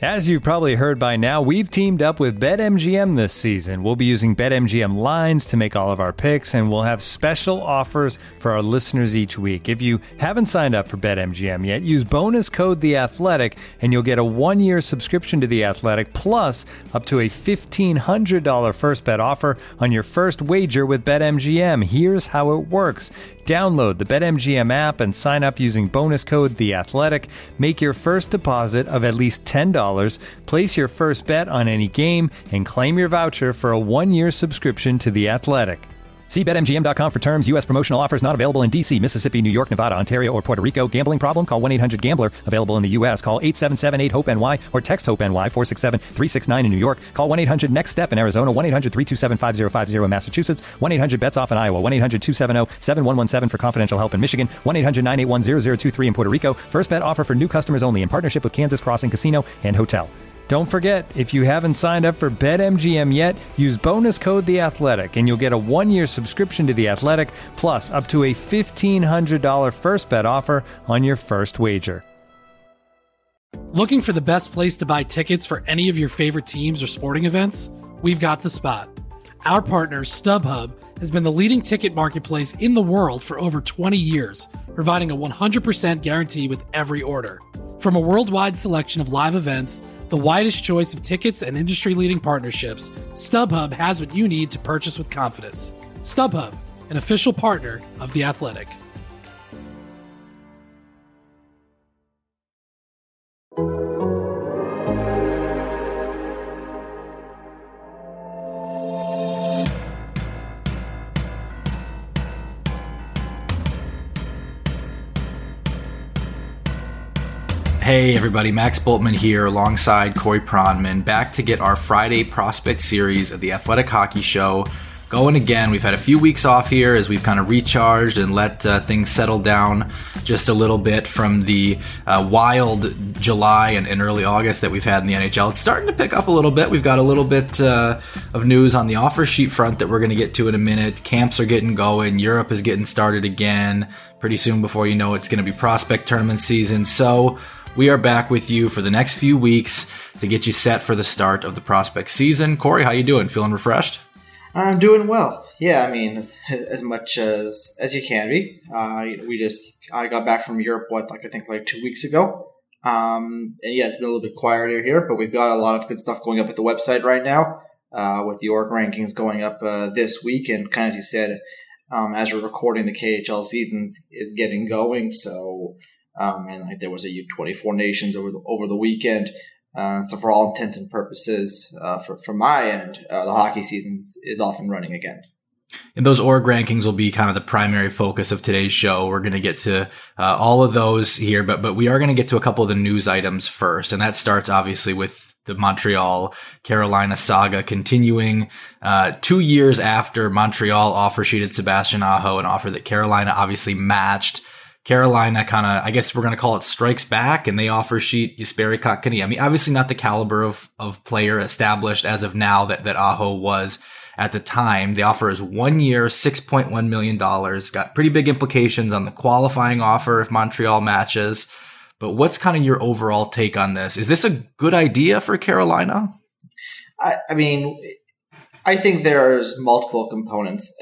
As you've probably heard by now, we've teamed up with BetMGM this season. We'll be using BetMGM lines to make all of our picks, and we'll have special offers for our listeners each week. If you haven't signed up for BetMGM yet, use bonus code The Athletic, and you'll get a 1-year subscription to The Athletic, plus up to a $1,500 first bet offer on your first wager with BetMGM. Here's how it works. Download the BetMGM app and sign up using bonus code The Athletic. Make your first deposit of at least $10. Place your first bet on any game and claim your voucher for a 1-year subscription to The Athletic. See BetMGM.com for terms. U.S. promotional offers not available in D.C., Mississippi, New York, Nevada, Ontario, or Puerto Rico. Gambling problem? Call 1-800-GAMBLER. Available in the U.S. Call 877-8-HOPE-NY or text HOPE-NY 467-369 in New York. Call 1-800-NEXT-STEP in Arizona. 1-800-327-5050 in Massachusetts. 1-800-BETS-OFF in Iowa. 1-800-270-7117 for confidential help in Michigan. 1-800-981-0023 in Puerto Rico. First bet offer for new customers only in partnership with Kansas Crossing Casino and Hotel. Don't forget, if you haven't signed up for BetMGM yet, use bonus code The Athletic, and you'll get a 1-year subscription to The Athletic, plus up to a $1,500 first bet offer on your first wager. Looking for the best place to buy tickets for any of your favorite teams or sporting events? We've got the spot. Our partner, StubHub, has been the leading ticket marketplace in the world for over 20 years, providing a 100% guarantee with every order. From a worldwide selection of live events, the widest choice of tickets and industry-leading partnerships, StubHub has what you need to purchase with confidence. StubHub, an official partner of The Athletic. Hey everybody, Max Bultman here alongside Corey Pronman, back to get our Friday prospect series of the Athletic Hockey Show going again. We've had a few weeks off here as we've kind of recharged and let things settle down just a little bit from the wild July and early August that we've had in the NHL. It's starting to pick up a little bit. We've got a little bit of news on the offer sheet front that we're going to get to in a minute. Camps are getting going. Europe is getting started again. Pretty soon, before you know it, it's going to be prospect tournament season. So we are back with you for the next few weeks to get you set for the start of the prospect season. Corey, how you doing? Feeling refreshed? I'm doing well. Yeah, I mean, as much as you can be. I got back from Europe, I think 2 weeks ago. And yeah, it's been a little bit quieter here, but we've got a lot of good stuff going up at the website right now, with the org rankings going up this week. And kind of as you said, as we're recording, the KHL season is getting going. So, and there was a U24 Nations over the weekend. So for all intents and purposes, from my end, the hockey season is off and running again. And those org rankings will be kind of the primary focus of today's show. We're going to get to all of those here, but we are going to get to a couple of the news items first. And that starts obviously with the Montreal-Carolina saga continuing 2 years after Montreal offer sheeted Sebastian Aho, an offer that Carolina obviously matched. Carolina kind of, I guess we're going to call it, strikes back, and they offer sheet Jesperi Kotkaniemi. I mean, obviously not the caliber of player established as of now that Aho was at the time. The offer is 1 year, $6.1 million. Got pretty big implications on the qualifying offer if Montreal matches. But what's kind of your overall take on this? Is this a good idea for Carolina? I mean, I think there's multiple components.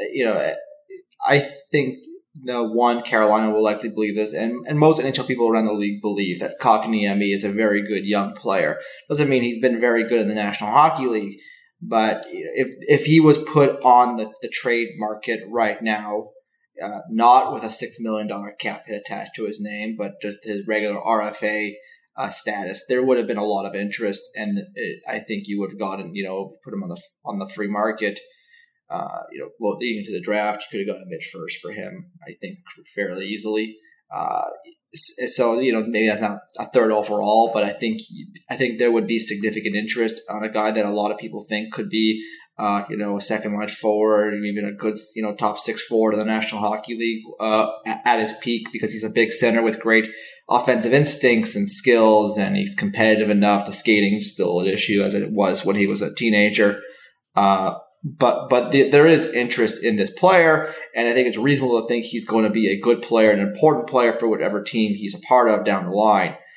I think the one, Carolina will likely believe this, and most NHL people around the league believe that Kotkaniemi is a very good young player. Doesn't mean he's been very good in the National Hockey League, but if he was put on the trade market right now, not with a $6 million cap hit attached to his name, but just his regular RFA status, there would have been a lot of interest, and I think you would have gotten, put him on the free market. Leading into the draft, you could have gotten a mid first for him, I think, fairly easily. So, maybe that's not a third overall, but I think there would be significant interest on a guy that a lot of people think could be, a second line forward, even a good, top 6 forward in the National Hockey League at his peak, because he's a big center with great offensive instincts and skills, and he's competitive enough. The skating is still an issue as it was when he was a teenager. But there is interest in this player, and I think it's reasonable to think he's going to be a good player, an important player for whatever team he's a part of down the line.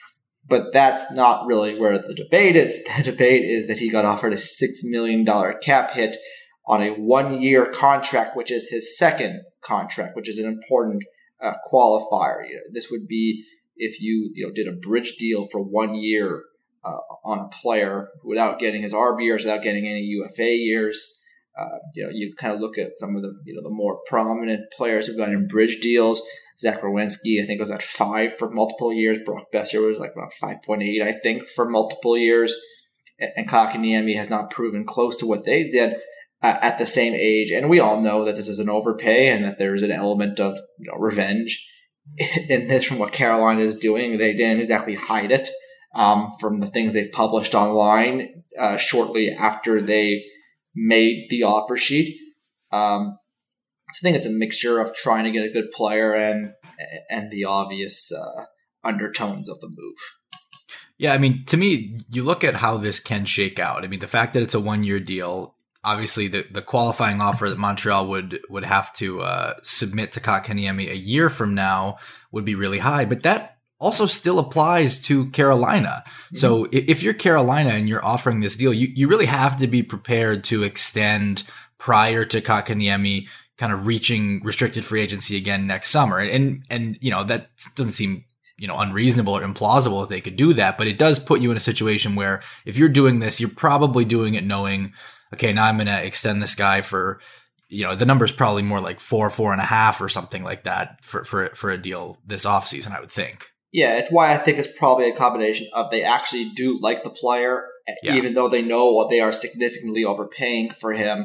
But that's not really where the debate is. The debate is that he got offered a $6 million cap hit on a 1-year contract, which is his second contract, which is an important qualifier. This would be if you did a bridge deal for 1 year on a player without getting his RB years, without getting any UFA years. You kind of look at some of the the more prominent players who've gotten bridge deals. Zach Rowinski, I think, was at 5 for multiple years. Brock Besser was like about 5.8, I think, for multiple years. And Kotkaniemi has not proven close to what they did at the same age. And we all know that this is an overpay and that there's an element of revenge in this from what Carolina is doing. They didn't exactly hide it from the things they've published online shortly after they made the offer sheet. I think it's a mixture of trying to get a good player and the obvious undertones of the move. Yeah, I mean, to me, you look at how this can shake out. I mean, the fact that it's a 1-year deal, obviously the qualifying offer that Montreal would have to submit to Kotkaniemi a year from now would be really high, but that also still applies to Carolina. Mm-hmm. So if you're Carolina and you're offering this deal, you really have to be prepared to extend prior to Kotkaniemi kind of reaching restricted free agency again next summer. And that doesn't seem, unreasonable or implausible that they could do that, but it does put you in a situation where if you're doing this, you're probably doing it knowing, okay, now I'm going to extend this guy for, the number's probably more like 4.5 or something like that for a deal this offseason, I would think. Yeah, it's why I think it's probably a combination of they actually do like the player, even though they know what they are significantly overpaying for him.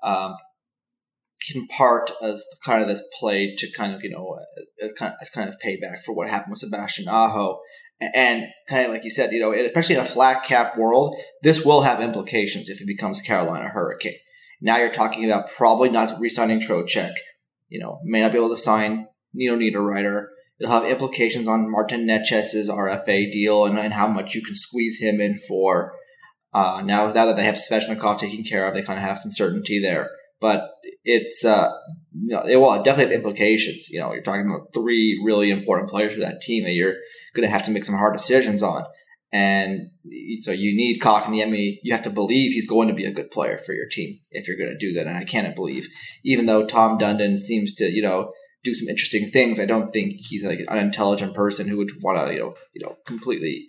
In part as kind of this play to kind of as kind of payback for what happened with Sebastian Aho, and kind of like you said, especially in a flat cap world, this will have implications if he becomes a Carolina Hurricane. Now you're talking about probably not re-signing Trocheck, may not be able to sign Nino Niederreiter. It'll have implications on Martin Neces's RFA deal and how much you can squeeze him in for. Now that they have Svechnikov taken care of, they kind of have some certainty there. But it's it will definitely have implications. You're talking about 3 really important players for that team that you're going to have to make some hard decisions on. And so you need Kotkaniemi. You have to believe he's going to be a good player for your team if you're going to do that. And I cannot believe, even though Tom Dundon seems to do some interesting things, I don't think he's like an unintelligent person who would want to completely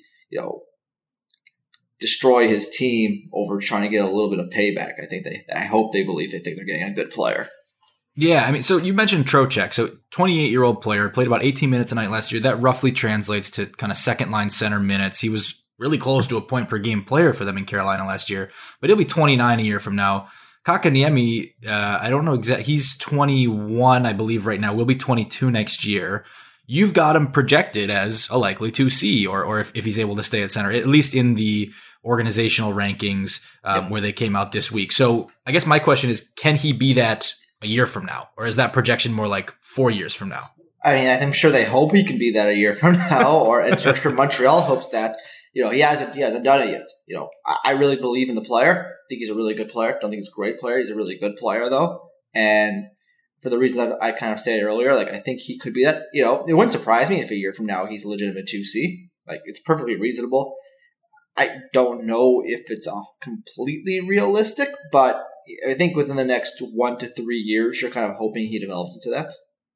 destroy his team over trying to get a little bit of payback. I hope they believe they think they're getting a good player. Yeah, I mean, so you mentioned Trocheck. So 28-year-old player, played about 18 minutes a night last year. That roughly translates to kind of second-line center minutes. He was really close to a point-per-game player for them in Carolina last year, but he'll be 29 a year from now. Kotkaniemi, I don't know exactly. He's 21, I believe, right now. Will be 22 next year. You've got him projected as a likely 2C, or if he's able to stay at center, at least in the organizational rankings where they came out this week. So I guess my question is, can he be that a year from now? Or is that projection more like 4 years from now? I mean, I'm sure they hope he can be that a year from now, or I'm sure Montreal hopes that. He hasn't done it yet. I really believe in the player. I think he's a really good player. Don't think he's a great player. He's a really good player, though. And for the reasons I kind of said earlier, like, I think he could be that. It wouldn't surprise me if a year from now he's a legitimate 2C. Like, it's perfectly reasonable. I don't know if it's completely realistic, but I think within the next 1 to 3 years, you're kind of hoping he develops into that.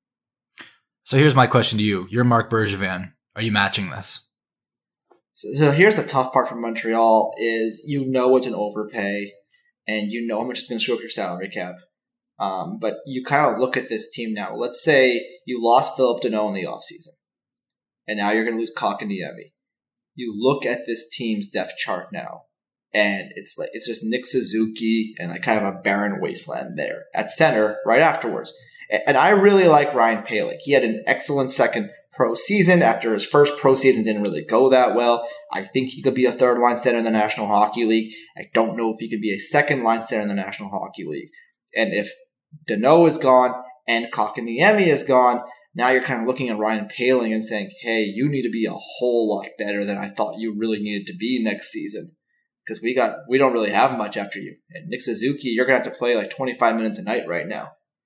So here's my question to you. You're Marc Bergevin. Are you matching this? So here's the tough part for Montreal is it's an overpay and how much it's going to screw up your salary cap. But you kind of look at this team now. Let's say you lost Philip Deneau in the offseason, and now you're going to lose Kotkaniemi. You look at this team's depth chart now, and it's just Nick Suzuki and like kind of a barren wasteland there at center right afterwards. And I really like Ryan Paling. He had an excellent second pro season after his first pro season didn't really go that well. I think he could be a third line center in the National Hockey League. I don't know if he could be a second line center in the National Hockey League. And if Deneau is gone and Kotkaniemi is gone, now you're kind of looking at Ryan Paling and saying, hey, you need to be a whole lot better than I thought you really needed to be next season. Because we don't really have much after you. And Nick Suzuki, you're going to have to play like 25 minutes a night right now.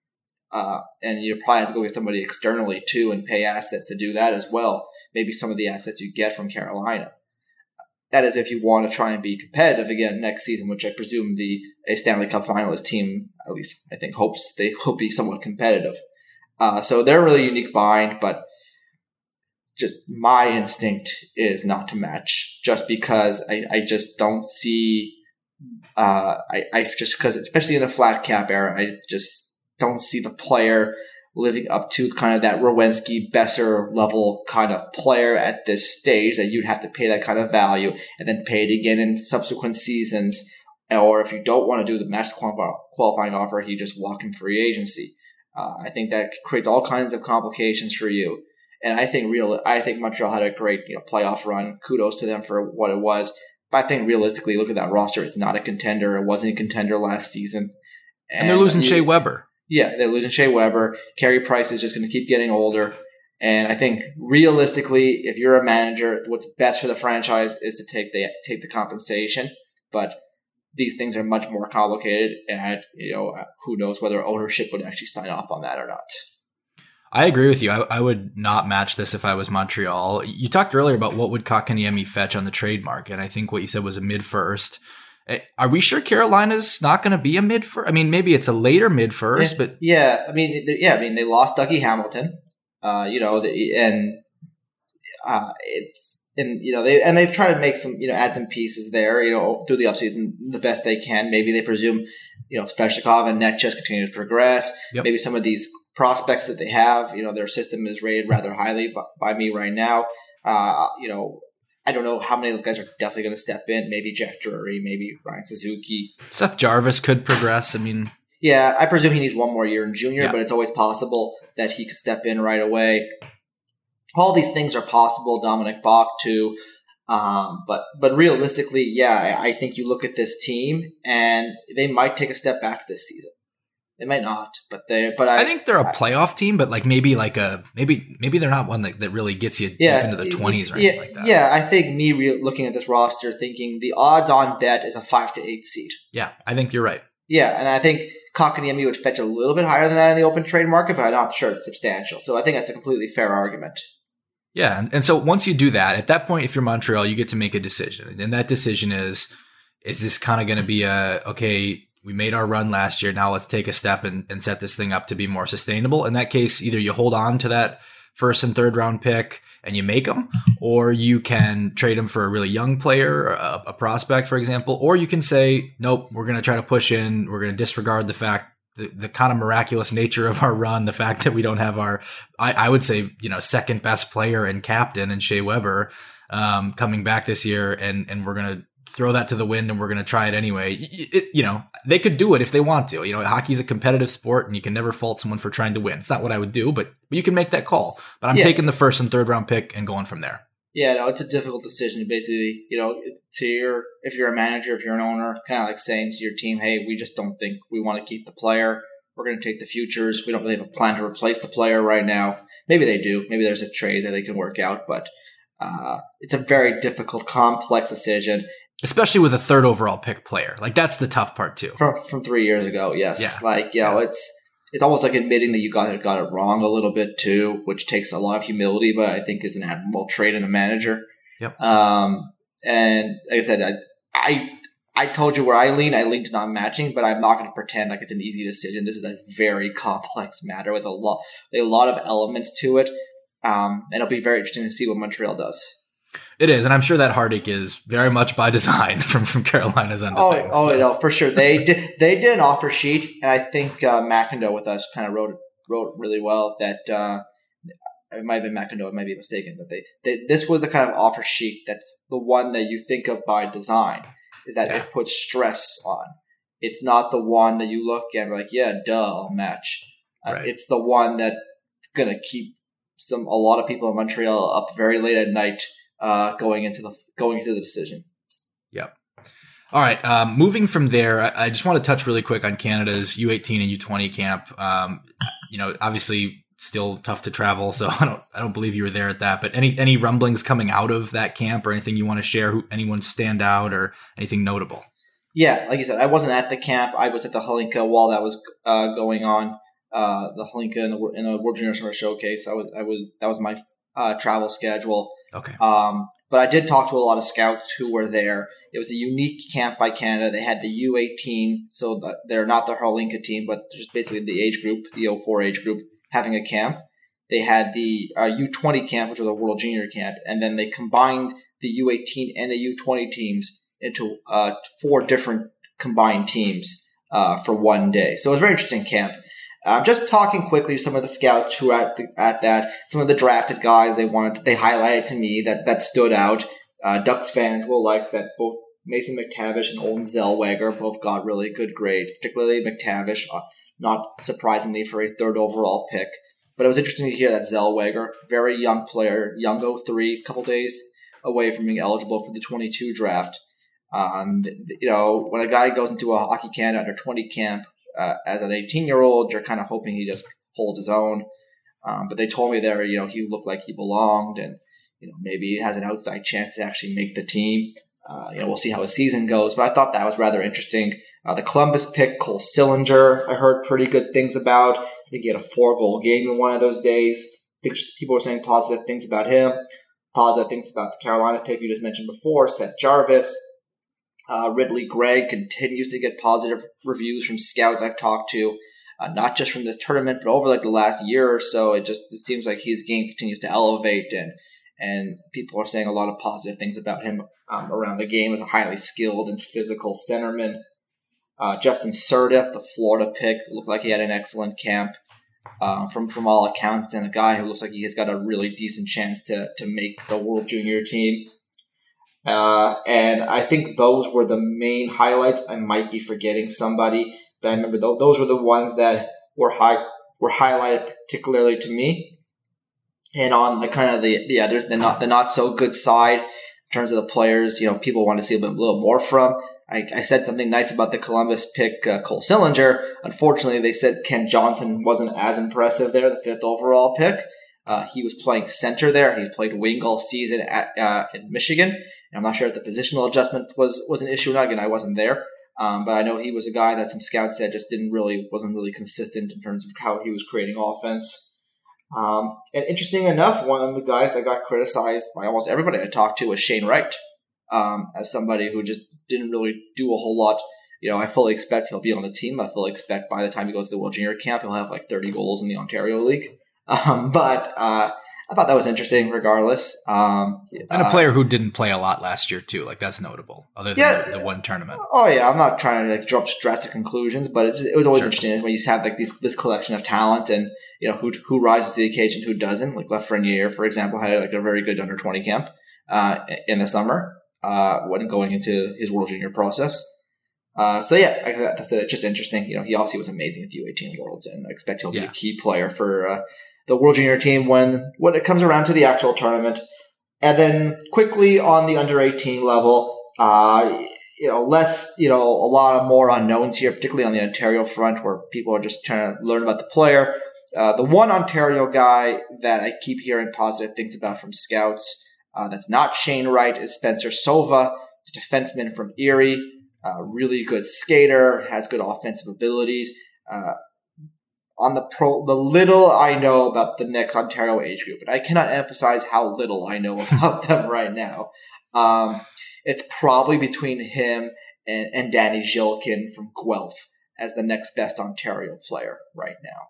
And you probably have to go get somebody externally too and pay assets to do that as well. Maybe some of the assets you get from Carolina. That is if you want to try and be competitive again next season, which I presume a Stanley Cup finalist team, at least I think, hopes they will be somewhat competitive. So they're a really unique bind, but just my instinct is not to match just because I just don't see because especially in a flat cap era, I just don't see the player living up to kind of that Werenski, Besser level kind of player at this stage that you'd have to pay that kind of value and then pay it again in subsequent seasons. Or if you don't want to do the match qualifying offer, you just walk in free agency. I think that creates all kinds of complications for you. And I think Montreal had a great playoff run. Kudos to them for what it was. But I think realistically, look at that roster. It's not a contender. It wasn't a contender last season. And they're losing Shea Weber. Yeah, they're losing Shea Weber. Carey Price is just going to keep getting older. And I think realistically, if you're a manager, what's best for the franchise is to take the compensation. But these things are much more complicated, and who knows whether ownership would actually sign off on that or not. I agree with you. I would not match this if I was Montreal. You talked earlier about what would Kotkaniemi fetch on the trade market, and I think what you said was a mid-first. Are we sure Carolina's not going to be a mid-first? I mean, maybe it's a later mid-first, but they lost Dougie Hamilton, they've tried to make some, add some pieces there, through the offseason the best they can. Maybe they presume, Svechnikov and Net just continue to progress. Yep. Maybe some of these prospects that they have, their system is rated rather highly by me right now. I don't know how many of those guys are definitely going to step in. Maybe Jack Drury, maybe Ryan Suzuki. Seth Jarvis could progress. I mean, yeah, I presume he needs one more year in junior, but it's always possible that he could step in right away. All these things are possible. Dominic Bach too. But realistically, I think you look at this team and they might take a step back this season. They might not, I think they're a playoff team, but maybe they're not one that really gets you deep into the 20s or anything like that. Yeah, I think looking at this roster, thinking the odds-on bet is a 5 to 8 seed. Yeah, I think you're right. Yeah, and I think Kotkaniemi would fetch a little bit higher than that in the open trade market, but I'm not sure it's substantial. So I think that's a completely fair argument. Yeah, and so once you do that, at that point, if you're Montreal, you get to make a decision. And that decision is this kind of going to be okay, we made our run last year, now let's take a step and set this thing up to be more sustainable. In that case, either you hold on to that first and third round pick and you make them, or you can trade them for a really young player, a prospect, for example, or you can say, nope, we're going to try to push in, we're going to disregard the fact the kind of miraculous nature of our run, the fact that we don't have our, I would say, second best player and captain in Shea Weber coming back this year, and we're going to throw that to the wind and we're going to try it anyway. They could do it if they want to. Hockey's a competitive sport and you can never fault someone for trying to win. It's not what I would do, but you can make that call. But I'm taking the first and third round pick and going from there. Yeah, no, it's a difficult decision. Basically, if you're a manager, if you're an owner, kind of like saying to your team, hey, we just don't think we want to keep the player. We're going to take the futures. We don't really have a plan to replace the player right now. Maybe they do. Maybe there's a trade that they can work out, but it's a very difficult, complex decision. Especially with a third overall pick player. That's the tough part too. From 3 years ago, yes. Yeah. It's almost like admitting that you got it wrong a little bit too, which takes a lot of humility, but I think is an admirable trait in a manager. Yep. And like I said, I told you where I lean. I lean to not matching, but I'm not going to pretend like it's an easy decision. This is a very complex matter with a lot of elements to it. And it'll be very interesting to see what Montreal does. It is, and I'm sure that heartache is very much by design from Carolina's end of things. No, for sure. They did an offer sheet, and I think McIndoe with us kind of wrote really well that it might have been McIndoe, I might be mistaken, that this was the kind of offer sheet that's the one that you think of by design, is that it puts stress on. It's not the one that you look at and be like, yeah, duh, I'll match. Right. It's the one that's going to keep a lot of people in Montreal up very late at night going into the decision. Yep. All right. Moving from there, I just want to touch really quick on Canada's U18 and U20 camp. Obviously still tough to travel, so I don't believe you were there at that. But any rumblings coming out of that camp or anything you want to share? Anyone stand out or anything notable? Yeah, like you said, I wasn't at the camp. I was at the Halinka while that was going on. the Hlinka in the World Junior Summer Showcase. That was my travel schedule. Okay. But I did talk to a lot of scouts who were there. It was a unique camp by Canada. They had the U18, so they're not the Hlinka team, but just basically the age group, the 04 age group, having a camp. They had the U20 camp, which was a World Junior camp, and then they combined the U18 and the U20 teams into 4 different combined teams for one day. So it was a very interesting camp. Just talking quickly to some of the scouts who were at that, some of the drafted guys they highlighted to me that stood out. Ducks fans will like that both Mason McTavish and Olin Zellweger both got really good grades, particularly McTavish, not surprisingly for a 3rd overall pick. But it was interesting to hear that Zellweger, very young player, young 03, a couple days away from being eligible for the 22 draft. When a guy goes into a Hockey Canada under 20 camp as an 18-year-old, you're kind of hoping he just holds his own. But they told me there, he looked like he belonged, and maybe he has an outside chance to actually make the team. We'll see how his season goes. But I thought that was rather interesting. The Columbus pick, Cole Sillinger, I heard pretty good things about. I think he had a 4-goal game in one of those days. I think people were saying positive things about him. Positive things about the Carolina pick you just mentioned before, Seth Jarvis. Ridley Gregg continues to get positive reviews from scouts I've talked to, not just from this tournament, but over the last year or so. It seems like his game continues to elevate, and people are saying a lot of positive things about him around the game as a highly skilled and physical centerman. Justin Surdif, the Florida pick, looked like he had an excellent camp from all accounts, and a guy who looks like he has got a really decent chance to make the World Junior team. And I think those were the main highlights. I might be forgetting somebody, but I remember those were the ones that were highlighted particularly to me. And on the others, the not so good side in terms of the players, people want to see a little more from. I said something nice about the Columbus pick, Cole Sillinger. Unfortunately, they said Ken Johnson wasn't as impressive there, the 5th overall pick. He was playing center there. He played wing all season in Michigan. And I'm not sure if the positional adjustment was an issue or not. Again, I wasn't there. But I know he was a guy that some scouts said just wasn't really consistent in terms of how he was creating offense. And interesting enough, one of the guys that got criticized by almost everybody I talked to was Shane Wright, as somebody who just didn't really do a whole lot. I fully expect he'll be on the team. I fully expect by the time he goes to the World Junior camp, he'll have 30 goals in the Ontario League. But I thought that was interesting regardless. And a player who didn't play a lot last year too. That's notable, other than the one tournament. Oh yeah, I'm not trying to jump drastic conclusions, but it was always interesting when you have this collection of talent and who rises to the occasion, who doesn't. Lafreniere, for example, had a very good under 20 camp in the summer when going into his World Junior process. That's it. It's just interesting. He obviously was amazing at the U18 Worlds, and I expect he'll be a key player for the World Junior team when it comes around to the actual tournament. And then quickly on the under 18 level, less, a lot of more unknowns here, particularly on the Ontario front where people are just trying to learn about the player. The one Ontario guy that I keep hearing positive things about from scouts, that's not Shane Wright, is Spencer Sova, a defenseman from Erie, really good skater, has good offensive abilities. On the little I know about the next Ontario age group, and I cannot emphasize how little I know about them right now. It's probably between him and Danny Zhilkin from Guelph as the next best Ontario player right now.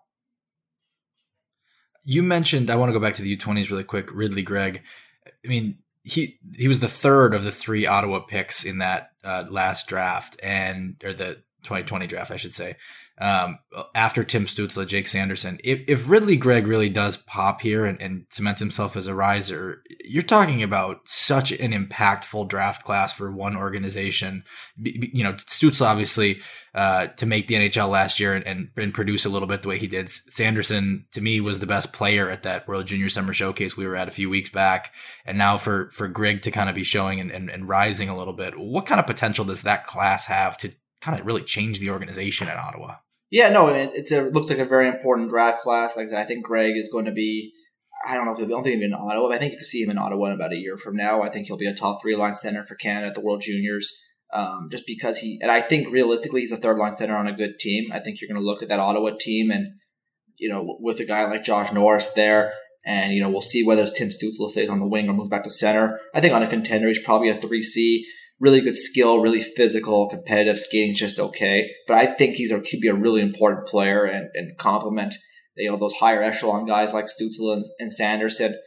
You mentioned, I want to go back to the U20s really quick, Ridley Gregg. I mean, he was the 3rd of the 3 Ottawa picks in that last draft, or the 2020 draft, I should say. After Tim Stützle, Jake Sanderson. If Ridley Gregg really does pop here and cements himself as a riser, you're talking about such an impactful draft class for one organization. Stützle obviously to make the NHL last year and produce a little bit the way he did. Sanderson, to me, was the best player at that World Junior Summer Showcase we were at a few weeks back. And now for Gregg to kind of be showing and rising a little bit, what kind of potential does that class have to kind of really change the organization at Ottawa? Yeah, no, it looks like a very important draft class. Like I said, I think Gregg is going to be, I don't think he'll be in Ottawa, but I think you can see him in Ottawa in about a year from now. I think he'll be a top 3-line center for Canada at the World Juniors, just because and I think realistically he's a 3rd-line center on a good team. I think you're going to look at that Ottawa team and with a guy like Josh Norris there. And, we'll see whether Tim Stützle stays on the wing or moves back to center. I think on a contender, he's probably a 3C. Really good skill, really physical, competitive, skating just okay. But I think he'd be a really important player and complement, those higher echelon guys like Stützle and Sanderson.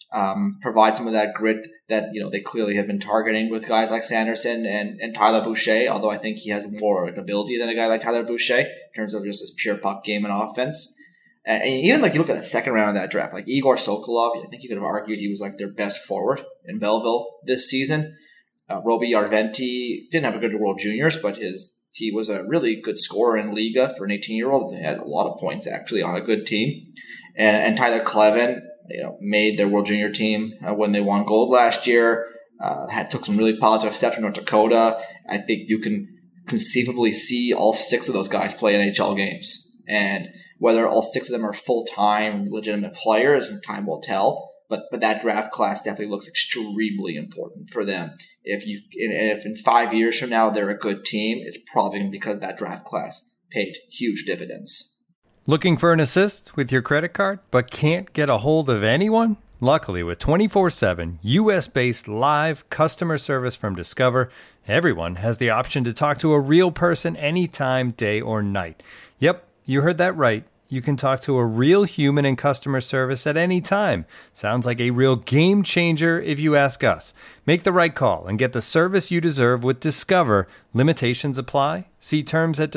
Provide some of that grit that, they clearly have been targeting with guys like Sanderson and Tyler Boucher, although I think he has more ability than a guy like Tyler Boucher in terms of just his pure puck game and offense. And even you look at the second round of that draft, like Igor Sokolov, I think you could have argued he was their best forward in Belleville this season. Roby Yarventi didn't have a good World Juniors, but he was a really good scorer in Liga for an 18-year-old. He had a lot of points actually on a good team. And Tyler Klevin, made their World Junior team when they won gold last year. Took some really positive steps in North Dakota. I think you can conceivably see all 6 of those guys play NHL games. And whether all 6 of them are full-time, legitimate players, time will tell. But that draft class definitely looks extremely important for them. If in 5 years from now they're a good team, it's probably because that draft class paid huge dividends. Looking for an assist with your credit card, but can't get a hold of anyone? Luckily, with 24/7 U.S.-based live customer service from Discover, everyone has the option to talk to a real person anytime, day or night. Yep, you heard that right. You can talk to a real human in customer service at any time. Sounds like a real game changer if you ask us. Make the right call and get the service you deserve with Discover. Limitations apply. See terms at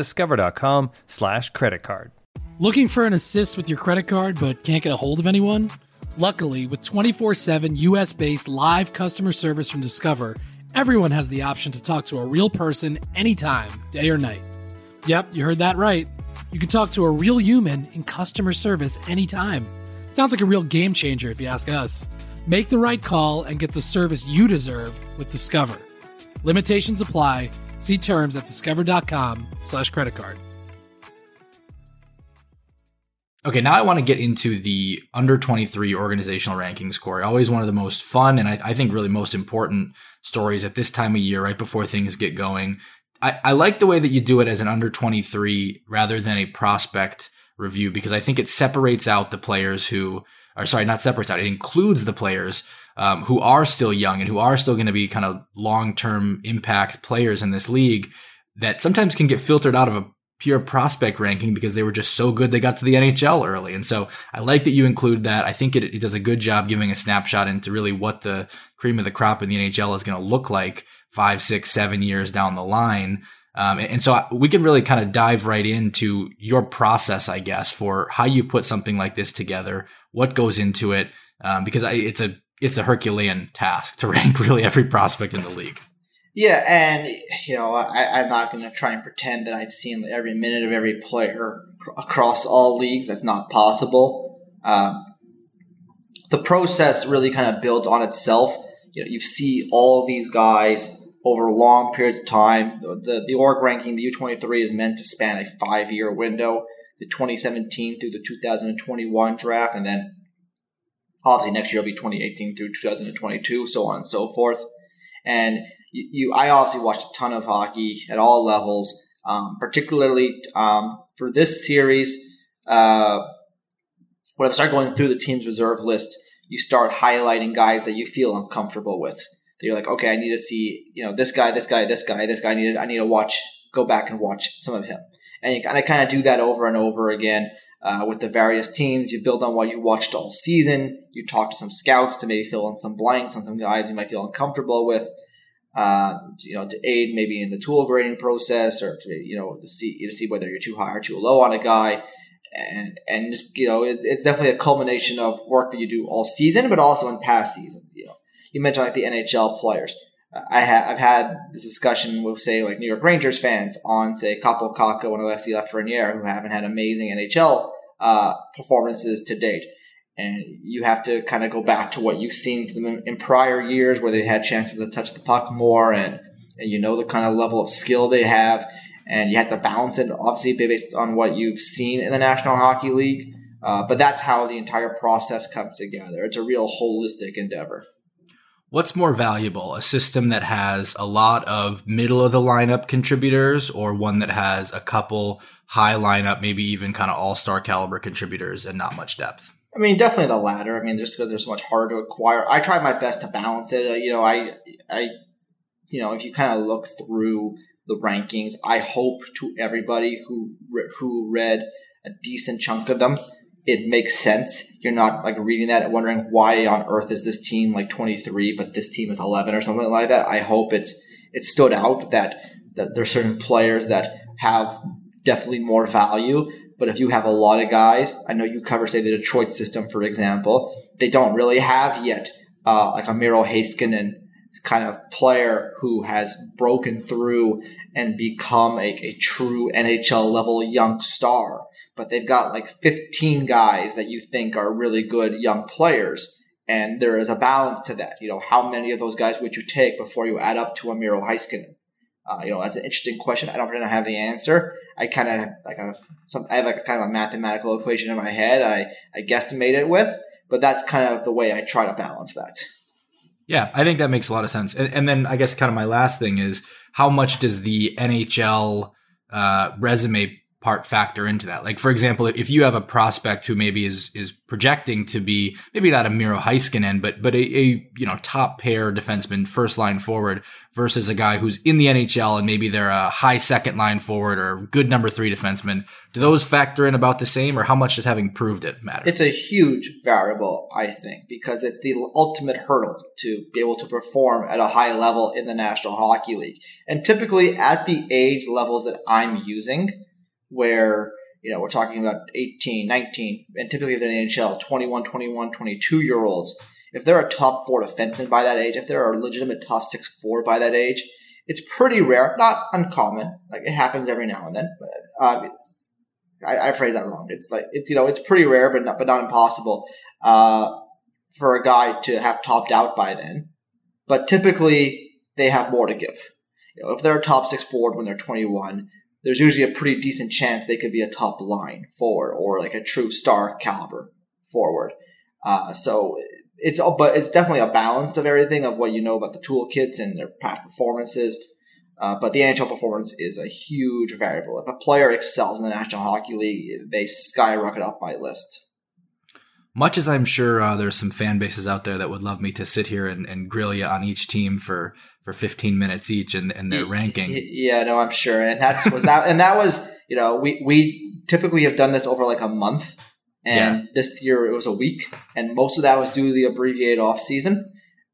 discover.com/creditcard. Looking for an assist with your credit card but can't get a hold of anyone? Luckily, with 24/7 US-based live customer service from Discover, everyone has the option to talk to a real person anytime, day or night. Yep, you heard that right. You can talk to a real human in customer service anytime. Sounds like a real game changer if you ask us. Make the right call and get the service you deserve with Discover. Limitations apply. See terms at discover.com/creditcard. Okay, now I want to get into the under 23 organizational rankings, Corey. Always one of the most fun and I think really most important stories at this time of year, right before things get going. I like the way that you do it as an under 23 rather than a prospect review, because I think it separates out the players it includes the players who are still young and who are still going to be kind of long-term impact players in this league that sometimes can get filtered out of a pure prospect ranking because they were just so good they got to the NHL early. And so I like that you include that. I think it does a good job giving a snapshot into really what the cream of the crop in the NHL is going to look like 5, 6, 7 years down the line. And so we can really kind of dive right into your process, I guess, for how you put something like this together, what goes into it, because it's a Herculean task to rank really every prospect in the league. Yeah, and I'm not going to try and pretend that I've seen every minute of every player across all leagues. That's not possible. The process really kind of builds on itself. You see all these guys over long periods of time. The org ranking, the U23, is meant to span a 5-year window, the 2017 through the 2021 draft, and then obviously next year will be 2018 through 2022, so on and so forth. And I obviously watched a ton of hockey at all levels, particularly for this series. When I start going through the team's reserve list, you start highlighting guys that you feel uncomfortable with. That you're like, okay, I need to see, this guy. I need to go back and watch some of him. And I kind of do that over and over again with the various teams. You build on what you watched all season. You talk to some scouts to maybe fill in some blanks on some guys you might feel uncomfortable with. To aid maybe in the tool grading process, or to see whether you're too high or too low on a guy, and just it's definitely a culmination of work that you do all season, but also in past seasons. You mentioned like the NHL players. I've had this discussion with say like New York Rangers fans on say Kaapo Kakko and Alexis Lafreniere, who haven't had amazing NHL performances to date. And you have to kind of go back to what you've seen from them in prior years where they had chances to touch the puck more and the kind of level of skill they have. And you have to balance it, obviously, based on what you've seen in the National Hockey League. But that's how the entire process comes together. It's a real holistic endeavor. What's more valuable, a system that has a lot of middle of the lineup contributors or one that has a couple high lineup, maybe even kind of all-star caliber contributors and not much depth? I mean, definitely the latter. I mean, just because they're so much harder to acquire. I try my best to balance it. If you kind of look through the rankings, I hope to everybody who read a decent chunk of them, it makes sense. You're not like reading that and wondering why on earth is this team like 23, but this team is 11 or something like that. I hope it stood out that there's certain players that have definitely more value. But if you have a lot of guys, I know you cover, say, the Detroit system, for example, they don't really have yet like a Miro Heiskanen kind of player who has broken through and become a true NHL level young star. But they've got like 15 guys that you think are really good young players. And there is a balance to that. How many of those guys would you take before you add up to a Miro Heiskanen? That's an interesting question. I don't really have the answer. I kind of have a kind of a mathematical equation in my head. I guesstimate it with, but that's kind of the way I try to balance that. Yeah, I think that makes a lot of sense. And then I guess kind of my last thing is, how much does the NHL resume part factor into that? Like, for example, if you have a prospect who maybe is projecting to be maybe not a Miro Heiskanen, but a top pair defenseman, first line forward, versus a guy who's in the NHL and maybe they're a high second line forward or good number 3 defenseman, do those factor in about the same, or how much does having proved it matter? It's a huge variable, I think, because it's the ultimate hurdle to be able to perform at a high level in the National Hockey League. And typically at the age levels that I'm using, where, we're talking about 18, 19, and typically if they're in the NHL, 21, 22-year-olds, if they're a top 4 defenseman by that age, if they're a legitimate top 6 forward by that age, it's pretty rare, not uncommon. Like, it happens every now and then, but I phrased that wrong. It's pretty rare, but not impossible for a guy to have topped out by then. But typically, they have more to give. If they're a top 6 forward when they're 21, there's usually a pretty decent chance they could be a top line forward or like a true star caliber forward. So it's definitely a balance of everything, of what you know about the toolkits and their past performances. But the NHL performance is a huge variable. If a player excels in the National Hockey League, they skyrocket up my list. Much as I'm sure there's some fan bases out there that would love me to sit here and grill you on each team for 15 minutes each and their ranking. Yeah, no, I'm sure. And that was, we typically have done this over like a month. And This year it was a week. And most of that was due to the abbreviated off season.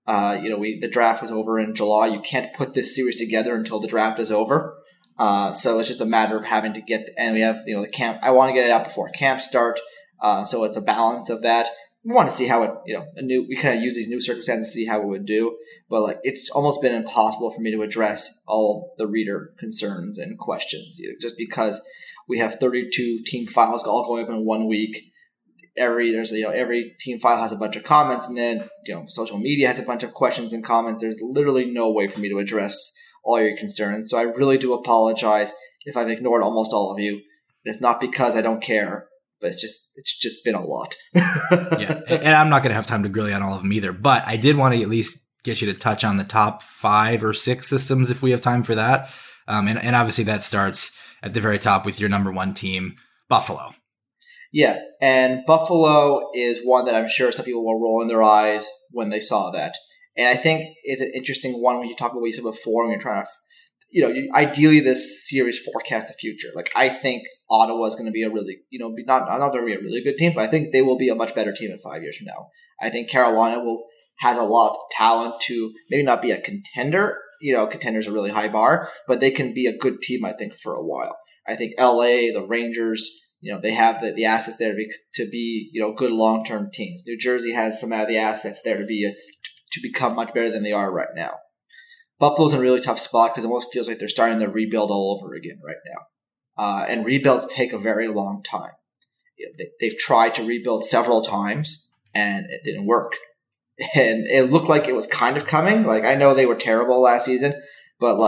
The draft was over in July. You can't put this series together until the draft is over. So it's just a matter of having to and we have, the camp. I want to get it out before camp start. So it's a balance of that. We want to see how it, we kind of use these new circumstances to see how it would do. But it's almost been impossible for me to address all the reader concerns and questions, just because we have 32 team files all going up in 1 week. Every team file has a bunch of comments, and then social media has a bunch of questions and comments. There's literally no way for me to address all your concerns. So I really do apologize if I've ignored almost all of you. It's not because I don't care, but it's just been a lot. Yeah, and I'm not going to have time to grill you on all of them either. But I did want to at least get you to touch on the top 5 or 6 systems if we have time for that. And obviously that starts at the very top with your number 1 team, Buffalo. Yeah, and Buffalo is one that I'm sure some people will roll in their eyes when they saw that. And I think it's an interesting one when you talk about what you said before, when you're trying to, ideally this series forecasts the future. Like, I think Ottawa is going to be a really, not going to be a really good team, but I think they will be a much better team in 5 years from now. I think Carolina has a lot of talent to maybe not be a contender. Contender's a really high bar, but they can be a good team, I think, for a while. I think LA, the Rangers, they have the assets there to be good long-term teams. New Jersey has some of the assets there to become much better than they are right now. Buffalo's in a really tough spot because it almost feels like they're starting the rebuild all over again right now. And rebuilds take a very long time. They've tried to rebuild several times, and it didn't work. And it looked like it was kind of coming. Like, I know they were terrible last season, but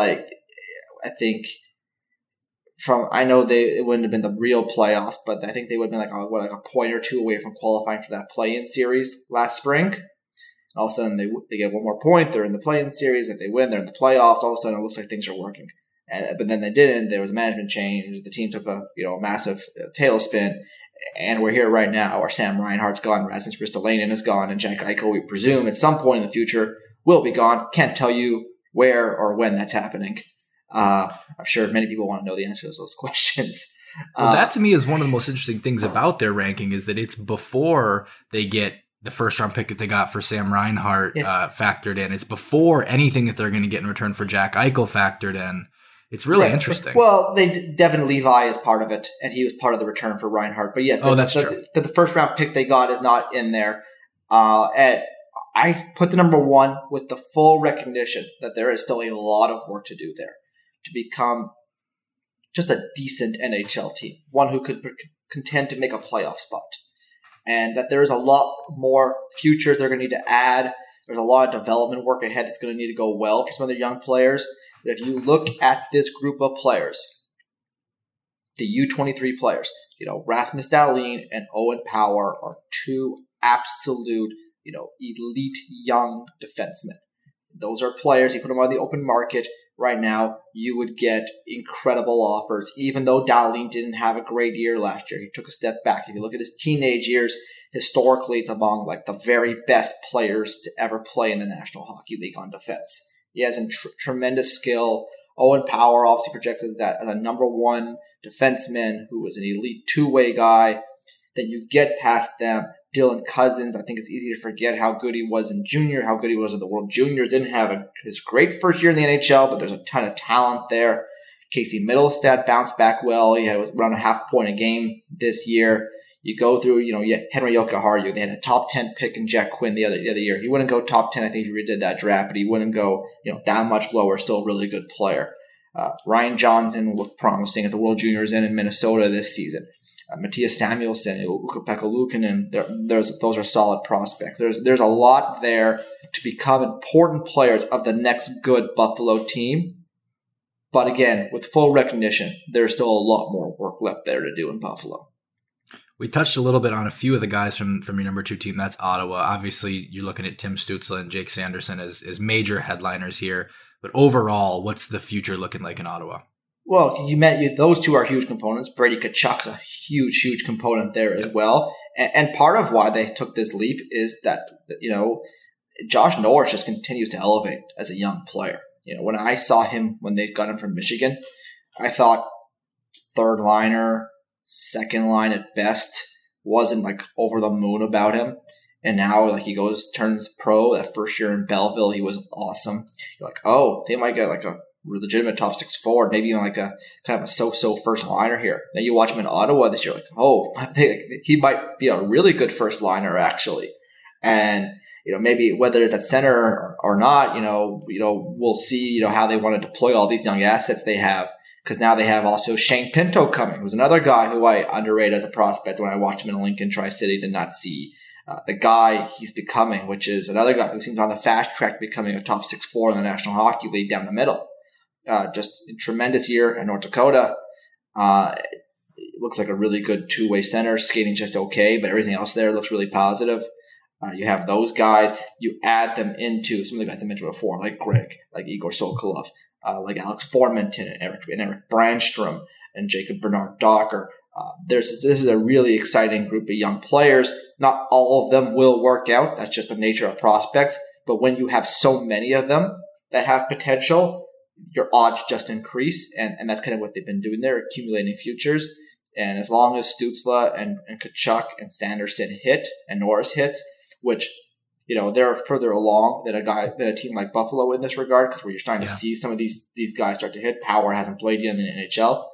I think I know it wouldn't have been the real playoffs, but I think they would have been like a point or two away from qualifying for that play-in series last spring. And all of a sudden they get one more point. They're in the play-in series. If they win, they're in the playoffs. All of a sudden it looks like things are working. But then they didn't. There was a management change. The team took a massive tailspin. And we're here right now where Sam Reinhart's gone, Rasmus Ristolainen is gone, and Jack Eichel, we presume, at some point in the future will be gone. Can't tell you where or when that's happening. I'm sure many people want to know the answers to those questions. Well, that to me is one of the most interesting things about their ranking is that it's before they get the first round pick that they got for Sam Reinhart factored in. It's before anything that they're going to get in return for Jack Eichel factored in. It's really interesting. Well, Devin Levi is part of it, and he was part of the return for Reinhart. But yes, that's true. The first round pick they got is not in there. And I put the number one with the full recognition that there is still a lot of work to do there to become just a decent NHL team, one who could contend to make a playoff spot. And that there is a lot more futures they're going to need to add. There's a lot of development work ahead that's going to need to go well for some of their young players. But if you look at this group of players, the U23 players, Rasmus Dahlin and Owen Power are two absolute, elite young defensemen. Those are players, you put them on the open market right now, you would get incredible offers. Even though Dahlin didn't have a great year last year, he took a step back. If you look at his teenage years, historically, it's among the very best players to ever play in the National Hockey League on defense. He has a tremendous skill. Owen Power obviously projects as a number one defenseman who is an elite two-way guy. Then you get past them. Dylan Cousins, I think it's easy to forget how good he was in junior, how good he was at the World Juniors. Didn't have his great first year in the NHL, but there's a ton of talent there. Casey Middlestad bounced back well. He had around a half point a game this year. You go through, Henry Jokiharju. They had a top 10 pick in Jack Quinn the other year. He wouldn't go top 10. I think he redid that draft, but he wouldn't go, that much lower. Still a really good player. Ryan Johnson looked promising at the World Juniors and in Minnesota this season. Matthias Samuelsson, Ukko-Pekka Luukkonen, those are solid prospects. There's a lot there to become important players of the next good Buffalo team. But again, with full recognition, there's still a lot more work left there to do in Buffalo. We touched a little bit on a few of the guys from your number two team. That's Ottawa. Obviously, you're looking at Tim Stützle and Jake Sanderson as major headliners here. But overall, what's the future looking like in Ottawa? Well, those two are huge components. Brady Tkachuk's a huge component there as well. And part of why they took this leap is that, Josh Norris just continues to elevate as a young player. When I saw him when they got him from Michigan, I thought third liner, second line at best, wasn't over the moon about him. And now he turns pro. That first year in Belleville, he was awesome. You're they might get a legitimate top 6 forward, maybe even a kind of a so-so first liner here. Then you watch him in Ottawa this year, he might be a really good first liner actually. And maybe whether it's at center or not, we'll see how they want to deploy all these young assets they have. Because now they have also Shane Pinto coming, who's another guy who I underrated as a prospect when I watched him in Lincoln Tri-City. Did not see the guy he's becoming, which is another guy who seems on the fast track to becoming a top 6 forward in the National Hockey League down the middle. Just a tremendous year in North Dakota. It looks like a really good two-way center. Skating just okay, but everything else there looks really positive. You have those guys. You add them into some of the guys I mentioned before, like Greg, like Igor Sokolov, like Alex Formenton and Eric Brandstrom and Jacob Bernard Docker. This is a really exciting group of young players. Not all of them will work out. That's just the nature of prospects. But when you have so many of them that have potential, your odds just increase. And that's kind of what they've been doing there, accumulating futures. And as long as Stützle and Tkachuk and Sanderson hit and Norris hits, which, they're further along than a team like Buffalo in this regard, because where you're starting to see some of these guys start to hit. Power hasn't played yet in the NHL.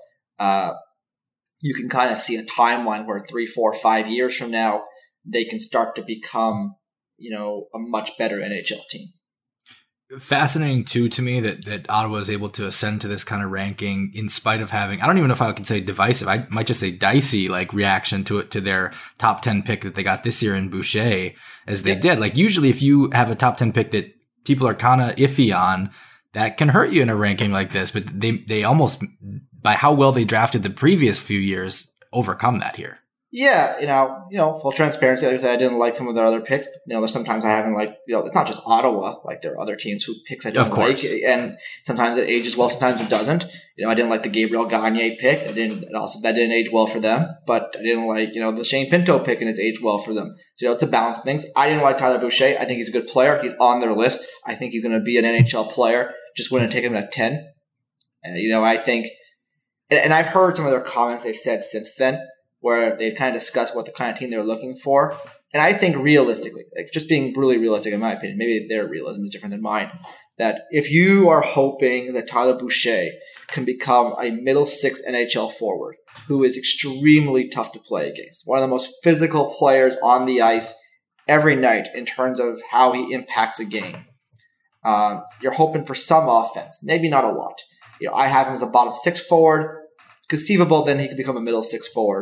You can kind of see a timeline where 3, 4, 5 years from now, they can start to become, a much better NHL team. Fascinating too to me that Ottawa is able to ascend to this kind of ranking in spite of having, I don't even know if I can say divisive, I might just say dicey reaction to their top 10 pick that they got this year in Boucher as they did. Usually if you have a top 10 pick that people are kind of iffy on, that can hurt you in a ranking like this, but they almost, by how well they drafted the previous few years, overcome that here. Yeah, full transparency. Like I said, I didn't like some of their other picks. There's sometimes I haven't liked. It's not just Ottawa. Like there are other teams who picks I don't like, and sometimes it ages well, sometimes it doesn't. I didn't like the Gabriel Gagne pick. That didn't age well for them. But I didn't like the Shane Pinto pick, and it's aged well for them. So it's a balance of things. I didn't like Tyler Boucher. I think he's a good player. He's on their list. I think he's going to be an NHL player. Just wouldn't take him at 10. I think, and I've heard some of their comments they've said since then, where they've kind of discussed what the kind of team they're looking for. And I think realistically, like just being brutally realistic in my opinion, maybe their realism is different than mine, that if you are hoping that Tyler Boucher can become a middle six NHL forward who is extremely tough to play against, one of the most physical players on the ice every night in terms of how he impacts a game, you're hoping for some offense, maybe not a lot. I have him as a bottom six forward. Conceivable, then he could become a middle six forward.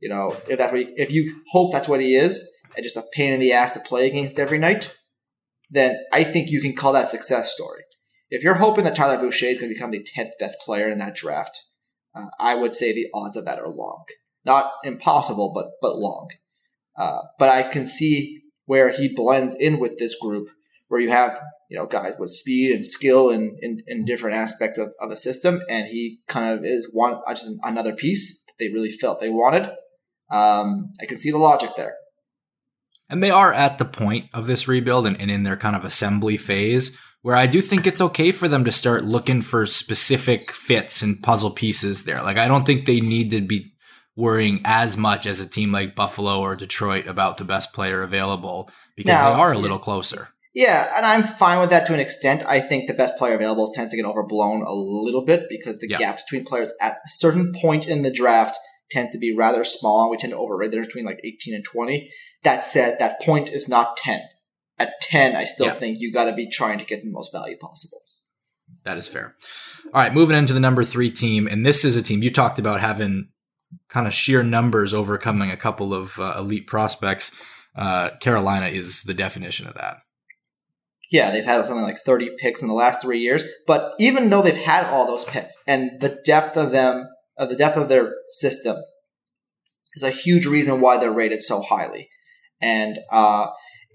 If you hope that's what he is, and just a pain in the ass to play against every night, then I think you can call that a success story. If you're hoping that Tyler Boucher is going to become the 10th best player in that draft, I would say the odds of that are long. Not impossible, but long. But I can see where he blends in with this group, where you have guys with speed and skill in different aspects of the system, and he kind of is another piece that they really felt they wanted. I can see the logic there. And they are at the point of this rebuild and in their kind of assembly phase where I do think it's okay for them to start looking for specific fits and puzzle pieces there. Like, I don't think they need to be worrying as much as a team like Buffalo or Detroit about the best player available, because they are a little closer. Yeah, and I'm fine with that to an extent. I think the best player available tends to get overblown a little bit because the gaps between players at a certain point in the draft tend to be rather small, and we tend to overrate them between like 18 and 20. That said, that point is not 10. At 10, I still think you got to be trying to get the most value possible. That is fair. All right, moving into the number 3 team, and this is a team you talked about having kind of sheer numbers overcoming a couple of elite prospects. Carolina is the definition of that. Yeah, they've had something like 30 picks in the last 3 years, but even though they've had all those picks and the depth of their system is a huge reason why they're rated so highly. And, a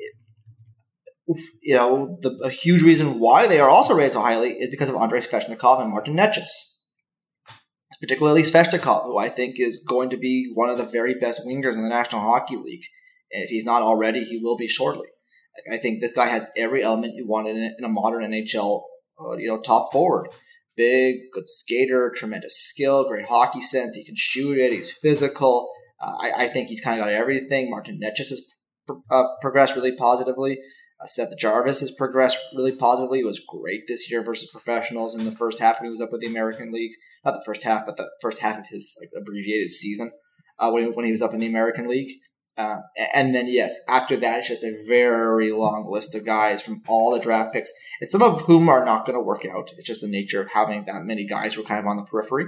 huge reason why they are also rated so highly is because of Andrei Svechnikov and Martin Necas. Particularly Svechnikov, who I think is going to be one of the very best wingers in the National Hockey League. And if he's not already, he will be shortly. I think this guy has every element you want in a modern NHL, top forward. Big, good skater, tremendous skill, great hockey sense. He can shoot it. He's physical. I think he's kind of got everything. Martin Necas has progressed really positively. Seth Jarvis has progressed really positively. He was great this year versus professionals in the first half when he was up with the American League. Not the first half, but the first half of his abbreviated season when he was up in the American League. And then, yes, after that, it's just a very long list of guys from all the draft picks, and some of whom are not going to work out. It's just the nature of having that many guys who are kind of on the periphery.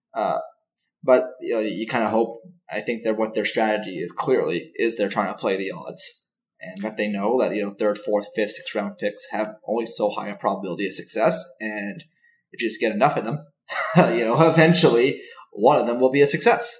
But you kind of hope. I think that what their strategy is clearly is they're trying to play the odds, and that they know that third, fourth, fifth, sixth round picks have only so high a probability of success, and if you just get enough of them, eventually one of them will be a success.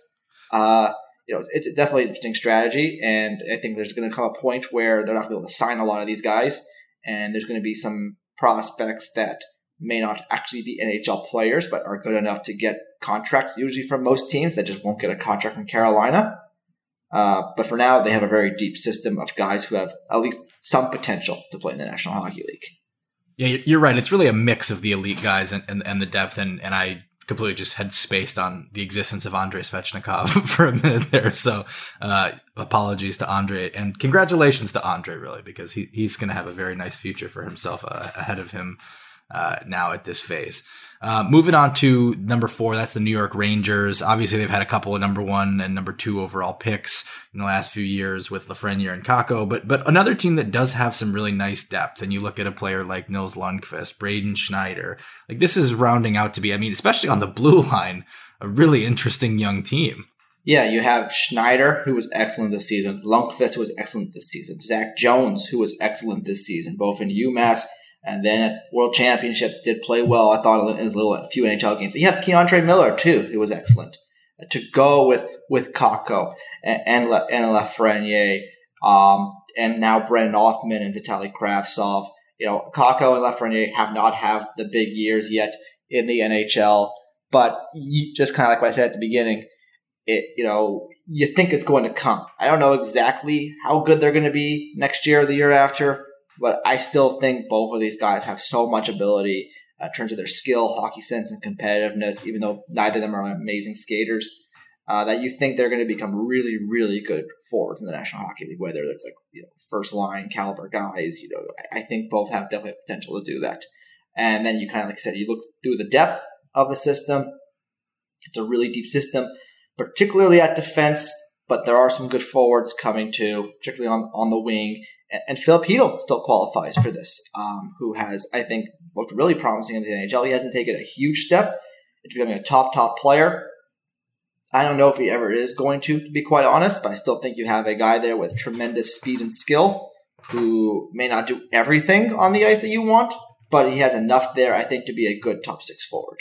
It's definitely an interesting strategy, and I think there's going to come a point where they're not going to be able to sign a lot of these guys, and there's going to be some prospects that may not actually be NHL players, but are good enough to get contracts, usually from most teams that just won't get a contract from Carolina. But for now, they have a very deep system of guys who have at least some potential to play in the National Hockey League. Yeah, you're right. It's really a mix of the elite guys and the depth, and I completely just had spaced on the existence of Andrei Svechnikov for a minute there. So apologies to Andrei, and congratulations to Andrei, really, because he's going to have a very nice future for himself ahead of him now at this phase. Moving on to number 4, that's the New York Rangers. Obviously, they've had a couple of number 1 and number 2 overall picks in the last few years with Lafreniere and Kakko, but another team that does have some really nice depth. And you look at a player like Nils Lundqvist, Braden Schneider. Like, this is rounding out to be, especially on the blue line, a really interesting young team. Yeah, you have Schneider, who was excellent this season. Lundqvist, who was excellent this season. Zach Jones, who was excellent this season, both in UMass and then at World Championships, did play well, I thought, in his few NHL games. You have Keontae Miller, too, who was excellent. to go with Kakko and Lafreniere, and now Brennan Othmann and Vitaly Kravtsov. Kakko and Lafreniere have not had the big years yet in the NHL, but just kind of like what I said at the beginning, you think it's going to come. I don't know exactly how good they're going to be next year or the year after, but I still think both of these guys have so much ability in terms of their skill, hockey sense, and competitiveness, even though neither of them are amazing skaters, that you think they're going to become really, really good forwards in the National Hockey League, whether it's first line caliber guys. I think both have definitely potential to do that. And then you kind of, like I said, you look through the depth of the system. It's a really deep system, particularly at defense, but there are some good forwards coming too, particularly on the wing. And Filip Chytil still qualifies for this, who has, I think, looked really promising in the NHL. He hasn't taken a huge step into becoming a top player. I don't know if he ever is going to be quite honest, but I still think you have a guy there with tremendous speed and skill who may not do everything on the ice that you want, but he has enough there, I think, to be a good top six forward.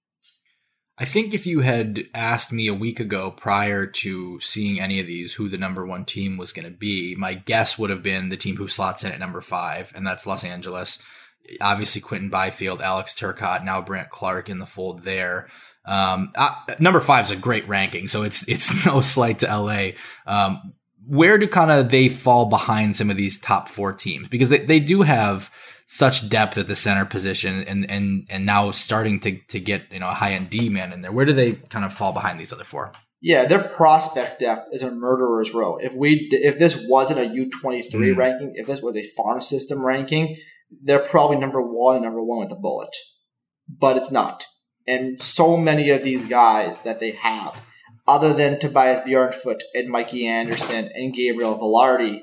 I think if you had asked me a week ago prior to seeing any of these who the number one team was going to be, my guess would have been the team who slots in at number 5, and that's Los Angeles. Obviously, Quinton Byfield, Alex Turcotte, now Brandt Clarke in the fold there. Number 5 is a great ranking, so it's no slight to LA. Where do kind of they fall behind some of these top 4 teams? Because they do have such depth at the center position and now starting to get a high-end D man in there. Where do they kind of fall behind these other 4? Yeah, their prospect depth is a murderer's row. If this wasn't a U23 ranking, if this was a farm system ranking, they're probably number 1 with a bullet. But it's not. And so many of these guys that they have, other than Tobias Bjornfot and Mikey Anderson and Gabriel Velarde,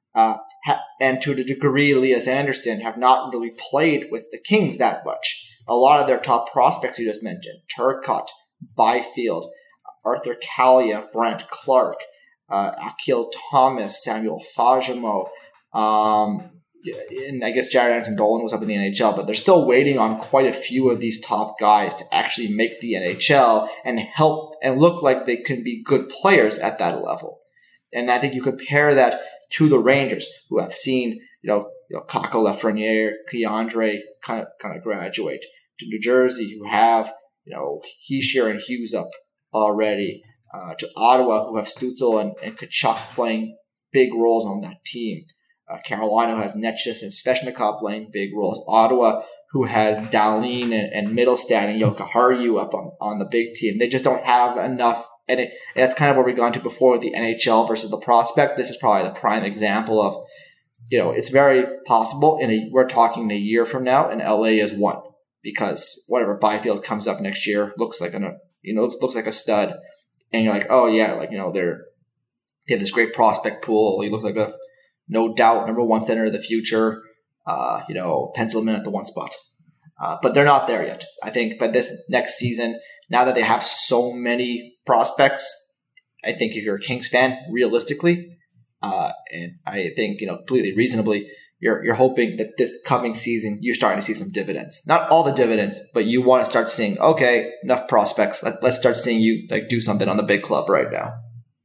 and to the degree Elias Anderson, have not really played with the Kings that much. A lot of their top prospects you just mentioned, Turcotte, Byfield, Arthur Kaliyev, Brandt Clarke, Akil Thomas, Samuel Fajimo, and I guess Jared Anderson-Dolan was up in the NHL, but they're still waiting on quite a few of these top guys to actually make the NHL and help and look like they can be good players at that level. And I think you compare that to the Rangers, who have seen, Kakko, Lafreniere, K'Andre kind of graduate, to New Jersey, who have, Hischier and Hughes up already, to Ottawa, who have Stützle and Tkachuk playing big roles on that team. Carolina, who has Netschus and Svechnikov playing big roles. Ottawa, who has Dahlin and Mittelstadt and Jokiharju up on the big team. They just don't have enough. And that's kind of where we've gone to before with the NHL versus the prospect. This is probably the prime example of, it's very possible we're talking a year from now and LA is 1, because whatever Byfield comes up next year looks like looks like a stud, and you're like, oh yeah, they have this great prospect pool. He looks like a no doubt number 1 center of the future. Pencil him in at the 1 spot, but they're not there yet. I think by this next season, now that they have so many prospects, I think if you're a Kings fan, realistically, and I think completely reasonably, you're hoping that this coming season you're starting to see some dividends. Not all the dividends, but you want to start seeing, okay, enough prospects. Let's start seeing you do something on the big club right now.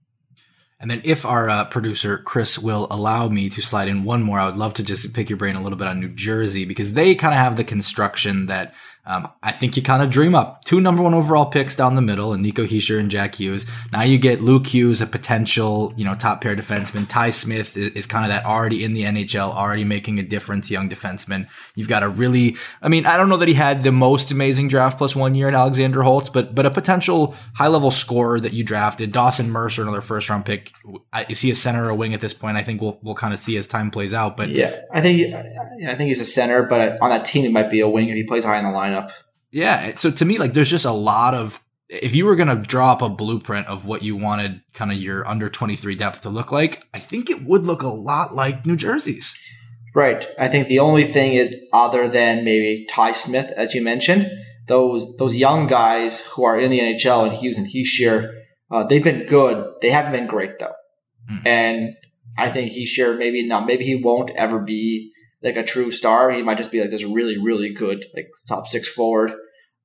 And then if our producer, Chris, will allow me to slide in one more, I would love to just pick your brain a little bit on New Jersey, because they kind of have the construction that I think you kind of dream up. 2 number 1 overall picks down the middle, and Nico Hischier and Jack Hughes. Now you get Luke Hughes, a potential, top pair defenseman. Ty Smith is kind of that already in the NHL, already making a difference, young defenseman. You've got a really, I don't know that he had the most amazing draft plus 1 year in Alexander Holtz, but a potential high-level scorer that you drafted. Dawson Mercer, another first-round pick. Is he a center or a wing at this point? I think we'll kind of see as time plays out. But yeah, I think he's a center, but on that team he might be a wing if he plays high in the lineup. Yeah, so to me, there's just a lot of, if you were going to draw up a blueprint of what you wanted kind of your under 23 depth to look like, I think it would look a lot like New Jersey's. Right. I think the only thing is, other than maybe Ty Smith, as you mentioned, those young guys who are in the NHL and Hughes and Hischier, they've been good. They haven't been great though. And I think Hischier maybe he won't ever be like a true star. He might just be like this really, really good, like top 6 forward.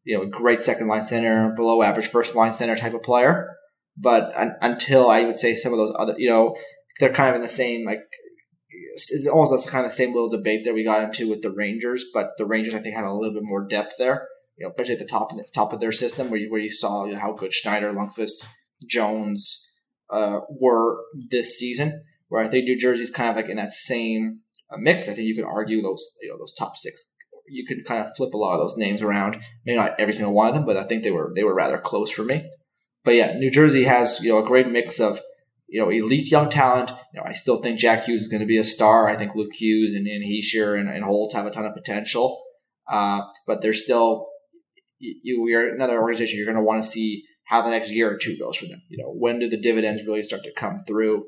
a great second line center, below average first line center type of player. But until I would say some of those other, they're kind of in the same, like, it's almost kind of the same little debate that we got into with the Rangers. But the Rangers, I think, have a little bit more depth there, especially at the top of their system, where you saw how good Schneider, Lundqvist, Jones were this season. Where I think New Jersey's kind of like in that same mix. I think you could argue those top six. You could kind of flip a lot of those names around. Maybe not every single one of them, but I think they were rather close for me. But yeah, New Jersey has a great mix of elite young talent. I still think Jack Hughes is going to be a star. I think Luke Hughes and Hischier and Holtz have a ton of potential. But there's still we are another organization you're going to want to see how the next year or two goes for them. When do the dividends really start to come through?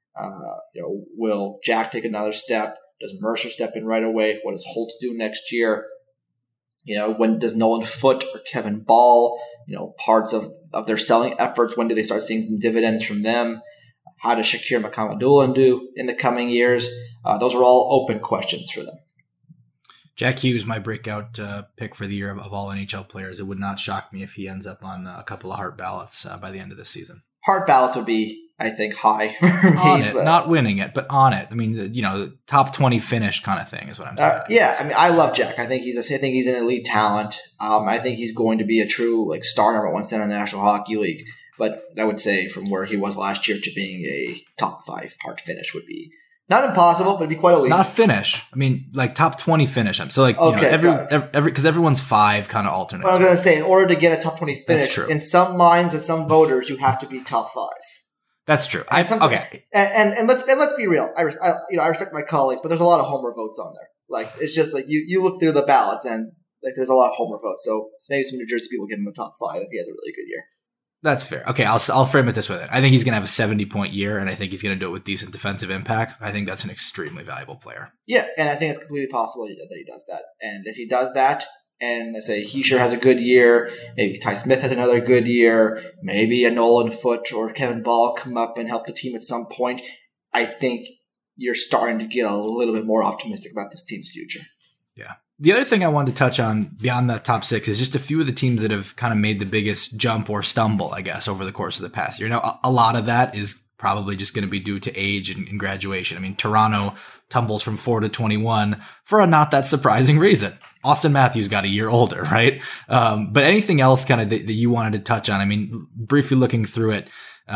Will Jack take another step? Does Mercer step in right away? What does Holtz do next year? When does Nolan Foote or Kevin Ball, parts of their selling efforts, when do they start seeing some dividends from them? How does Shakir Makamadulan do in the coming years? Those are all open questions for them. Jack Hughes, my breakout pick for the year of all NHL players. It would not shock me if he ends up on a couple of Hart ballots by the end of this season. Hart ballots would be, I think, high for me. On it, not winning it, but on it. I mean, the top 20 finish kind of thing is what I'm saying. Yeah, I mean, I love Jack. I think he's an elite talent. I think he's going to be a true star number one center in the National Hockey League. But I would say from where he was last year to being a top 5 Hart finish would be not impossible, but it'd be quite elite. Not finish. I mean, top 20 finish. So because everyone's 5 kind of alternates. What I was going to say, in order to get a top 20 finish, in some minds and some voters, you have to be top 5. That's true. Okay. And let's be real. I respect my colleagues, but there's a lot of homer votes on there. It's just you look through the ballots and there's a lot of homer votes. So maybe some New Jersey people give him a top 5 if he has a really good year. That's fair. Okay, I'll frame it this way then. I think he's going to have a 70-point year, and I think he's going to do it with decent defensive impact. I think that's an extremely valuable player. Yeah, and I think it's completely possible that he does that. And if he does that, and let's say Hischier has a good year, maybe Ty Smith has another good year, maybe a Nolan Foote or Kevin Ball come up and help the team at some point, I think you're starting to get a little bit more optimistic about this team's future. Yeah. The other thing I wanted to touch on beyond that top 6 is just a few of the teams that have kind of made the biggest jump or stumble, I guess, over the course of the past year. A lot of that is probably just going to be due to age and graduation. I mean, Toronto tumbles from 4 to 21 for a not that surprising reason. Austin Matthews got a year older, right? But anything else kind of that you wanted to touch on? I mean, briefly looking through it,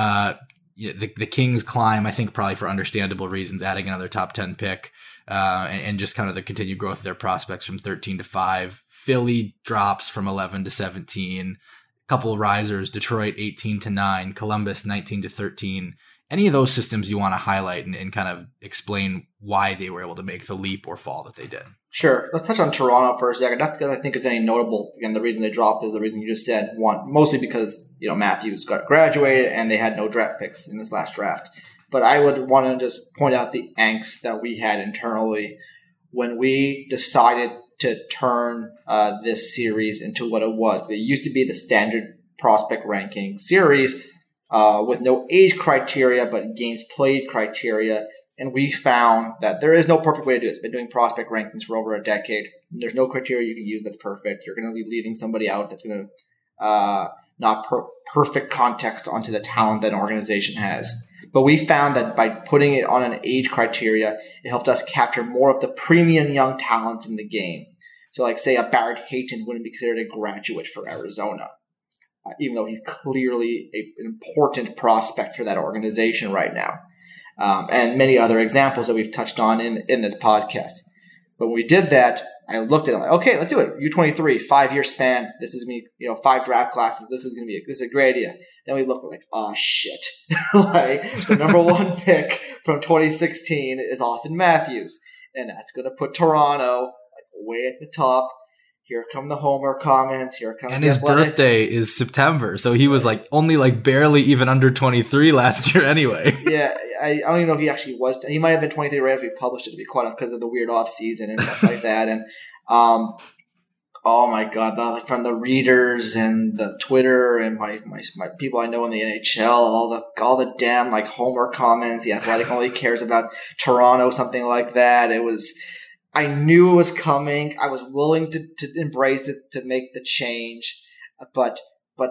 the Kings climb, I think probably for understandable reasons, adding another top 10 pick. And just kind of the continued growth of their prospects from 13 to 5. Philly drops from 11 to 17. Couple of risers, Detroit 18 to 9, Columbus 19 to 13. Any of those systems you want to highlight and kind of explain why they were able to make the leap or fall that they did? Sure. Let's touch on Toronto first. Yeah, not because I think it's any notable. Again, the reason they dropped is the reason you just said. One, mostly because Matthews got graduated and they had no draft picks in this last draft. But I would want to just point out the angst that we had internally when we decided to turn this series into what it was. It used to be the standard prospect ranking series with no age criteria, but games played criteria. And we found that there is no perfect way to do it. It's been doing prospect rankings for over a decade. There's no criteria you can use that's perfect. You're going to be leaving somebody out that's going to not perfect context onto the talent that an organization has. But we found that by putting it on an age criteria, it helped us capture more of the premium young talent in the game. So say a Barrett Hayton wouldn't be considered a graduate for Arizona, even though he's clearly an important prospect for that organization right now. And many other examples that we've touched on in this podcast. But when we did that, I looked at it like, okay, let's do it. U23, 5-year span. This is me, 5 draft classes. This is a great idea. Then we look, we're like, oh shit. The number 1 pick from 2016 is Austin Matthews. And that's going to put Toronto way at the top. Here come the homer comments. Here comes and his birthday is September, so he was only barely even under 23 last year anyway. Yeah, I don't even know if he actually was. He might have been 23 right after we published it, to be quite honest, because of the weird off season and stuff like that. And oh my god, from the readers and the Twitter and my people I know in the NHL, all the damn homer comments. The Athletic only cares about Toronto, something like that. It was I knew it was coming. I was willing to embrace it, to make the change, but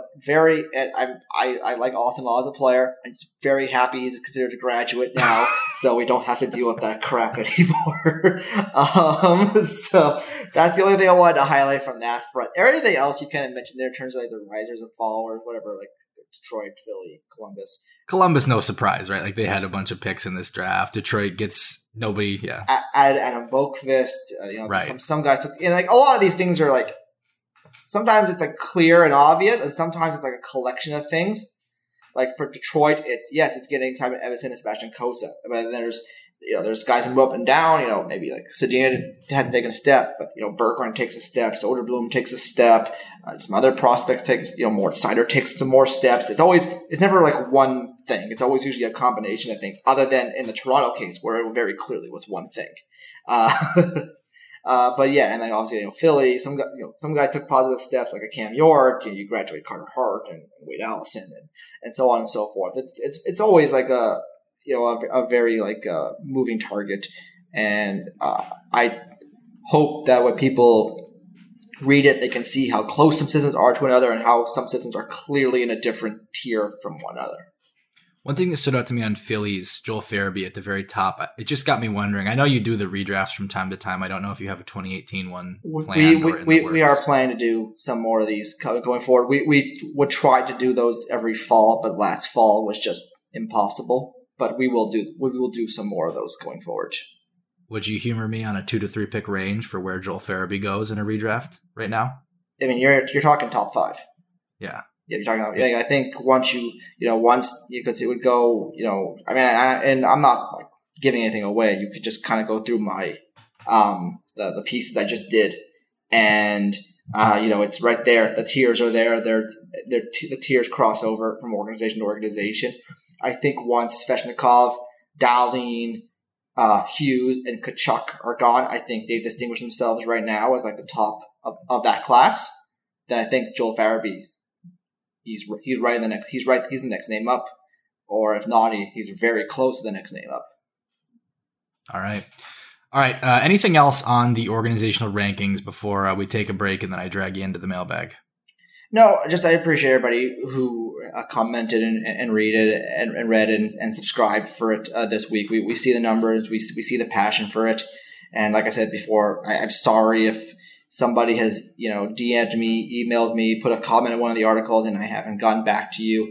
I like Austin Law as a player. I'm just very happy he's considered a graduate now, so we don't have to deal with that crap anymore. So that's the only thing I wanted to highlight from that front. Everything else you kind of mentioned there in terms of like the risers and followers, whatever, like Detroit, Philly, Columbus. Columbus, no surprise, right? Like they had a bunch of picks in this draft. Detroit gets nobody. Yeah, added Adam Boqvist. Right. Some guys took, and like a lot of these things are like. Sometimes it's like clear and obvious, and sometimes it's like a collection of things. Like for Detroit, it's getting Simon Evason and Sebastian Cossa. But then there's guys who move up and down. Maybe like Sedina hasn't taken a step, but Berggren takes a step, Soderblom takes a step. Some other prospects take more. Snyder takes some more steps. It's never like one thing. It's always usually a combination of things. Other than in the Toronto case, where it very clearly was one thing. But yeah, and then obviously Philly, some guys took positive steps like a Cam York, you graduate Carter Hart and Wade Allison and so on and so forth. It's always like a very like moving target, and I hope that when people read it, they can see how close some systems are to another and how some systems are clearly in a different tier from one another. One thing that stood out to me on Phillies, Joel Farabee at the very top, it just got me wondering. I know you do the redrafts from time to time. I don't know if you have a 2018 one planned or in the works. We are planning to do some more of these going forward. We would try to do those every fall, but last fall was just impossible. But we will do some more of those going forward. Would you humor me on a 2 to 3 pick range for where Joel Farabee goes in a redraft right now? I mean, you're talking top 5. Yeah. Yeah, you're talking about. I think once because it would go. And I'm not like giving anything away. You could just kind of go through my the pieces I just did, and it's right there. The tiers are there. The tiers cross over from organization to organization. I think once Svechnikov, Dahlin, Hughes, and Tkachuk are gone, I think they distinguish themselves right now as like the top of that class. Then I think Joel Farabee. He's right in the next. He's the next name up, or if not, he's very close to the next name up. All right. Anything else on the organizational rankings before we take a break and then I drag you into the mailbag? No, just I appreciate everybody who commented and read it and read and subscribed for it this week. We see the numbers, we see the passion for it, and like I said before, I'm sorry if somebody has, DM'd me, emailed me, put a comment in one of the articles, and I haven't gotten back to you.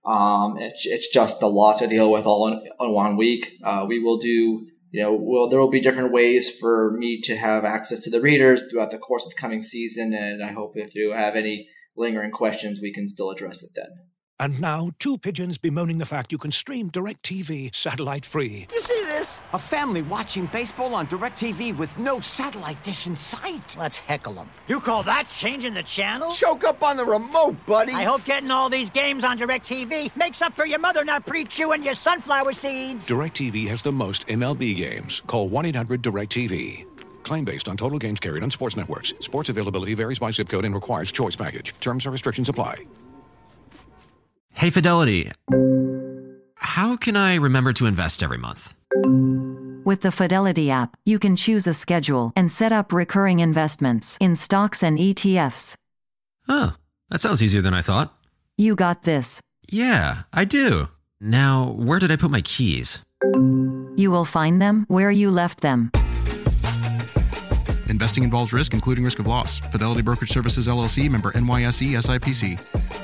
It's just a lot to deal with all in 1 week. We will do, there will be different ways for me to have access to the readers throughout the course of the coming season, and I hope if you have any lingering questions, we can still address it then. And now, 2 pigeons bemoaning the fact you can stream DirecTV satellite-free. You see this? A family watching baseball on DirecTV with no satellite dish in sight. Let's heckle them. You call that changing the channel? Choke up on the remote, buddy. I hope getting all these games on DirecTV makes up for your mother not pre-chewing your sunflower seeds. DirecTV has the most MLB games. Call 1-800-DirecTV. Claim based on total games carried on sports networks. Sports availability varies by zip code and requires choice package. Terms and restrictions apply. Hey, Fidelity. How can I remember to invest every month? With the Fidelity app, you can choose a schedule and set up recurring investments in stocks and ETFs. Oh, that sounds easier than I thought. You got this. Yeah, I do. Now, where did I put my keys? You will find them where you left them. Investing involves risk, including risk of loss. Fidelity Brokerage Services, LLC, member NYSE, SIPC.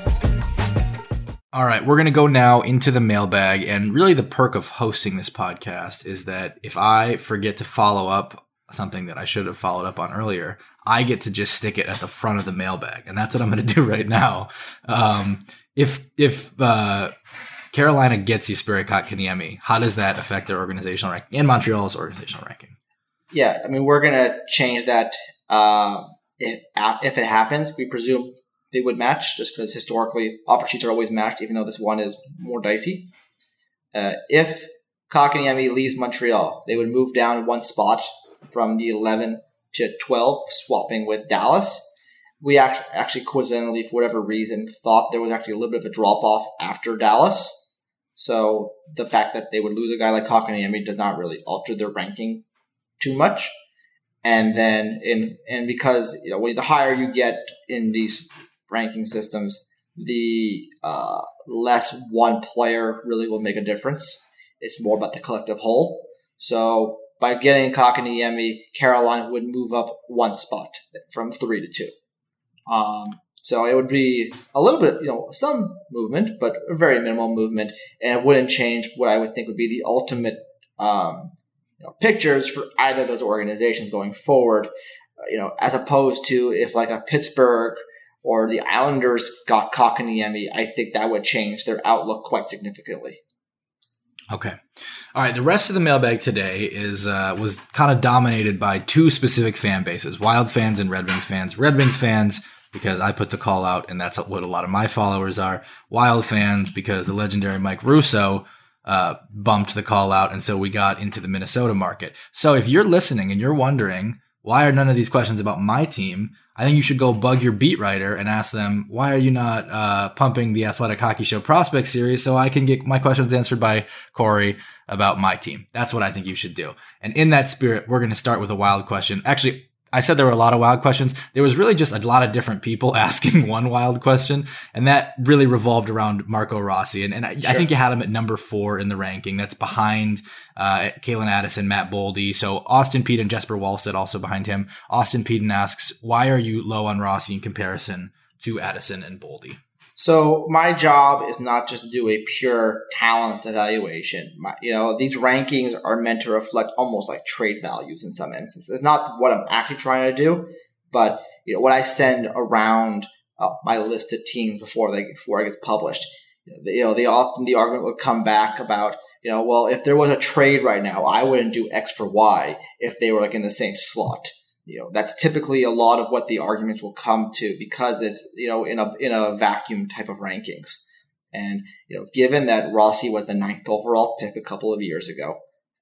All right, we're going to go now into the mailbag. And really the perk of hosting this podcast is that if I forget to follow up something that I should have followed up on earlier, I get to just stick it at the front of the mailbag. And that's what I'm going to do right now. If Carolina gets Jesperi Kotkaniemi, how does that affect their organizational ranking and Montreal's organizational ranking? Yeah, I mean, we're going to change that if it happens. We presume they would match just because historically offer sheets are always matched, even though this one is more dicey. If Kotkaniemi leaves Montreal, they would move down 1 spot from the 11 to 12, swapping with Dallas. We actually coincidentally, for whatever reason, thought there was actually a little bit of a drop-off after Dallas. So the fact that they would lose a guy like Kotkaniemi does not really alter their ranking too much. And then because the higher you get in these ranking systems, the less one player really will make a difference. It's more about the collective whole. So by getting Kotkaniemi, Carolina would move up one spot from 3 to 2. So it would be a little bit, some movement, but a very minimal movement, and it wouldn't change what I would think would be the ultimate pictures for either of those organizations going forward. As opposed to if like a Pittsburgh or the Islanders got Kotkaniemi, I think that would change their outlook quite significantly. Okay. All right. The rest of the mailbag today was kind of dominated by two specific fan bases, Wild fans and Red Wings fans. Red Wings fans, because I put the call out and that's what a lot of my followers are. Wild fans, because the legendary Mike Russo bumped the call out. And so we got into the Minnesota market. So if you're listening and you're wondering, why are none of these questions about my team? I think you should go bug your beat writer and ask them, why are you not pumping the Athletic Hockey Show Prospect Series so I can get my questions answered by Corey about my team? That's what I think you should do. And in that spirit, we're going to start with a wild question. Actually, I said there were a lot of wild questions. There was really just a lot of different people asking one wild question, and that really revolved around Marco Rossi. And I think you had him at number 4 in the ranking. That's behind Calen Addison, Matt Boldy. So Austin Pete and Jesper Wallstedt also behind him. Austin Peden asks, why are you low on Rossi in comparison to Addison and Boldy? So my job is not just to do a pure talent evaluation. These rankings are meant to reflect almost like trade values in some instances. It's not what I'm actually trying to do, but what I send around my list of teams before it gets published. Often the argument would come back about, well, if there was a trade right now, I wouldn't do X for Y if they were like in the same slot. That's typically a lot of what the arguments will come to because it's, in a vacuum type of rankings. And, given that Rossi was the 9th overall pick a couple of years ago,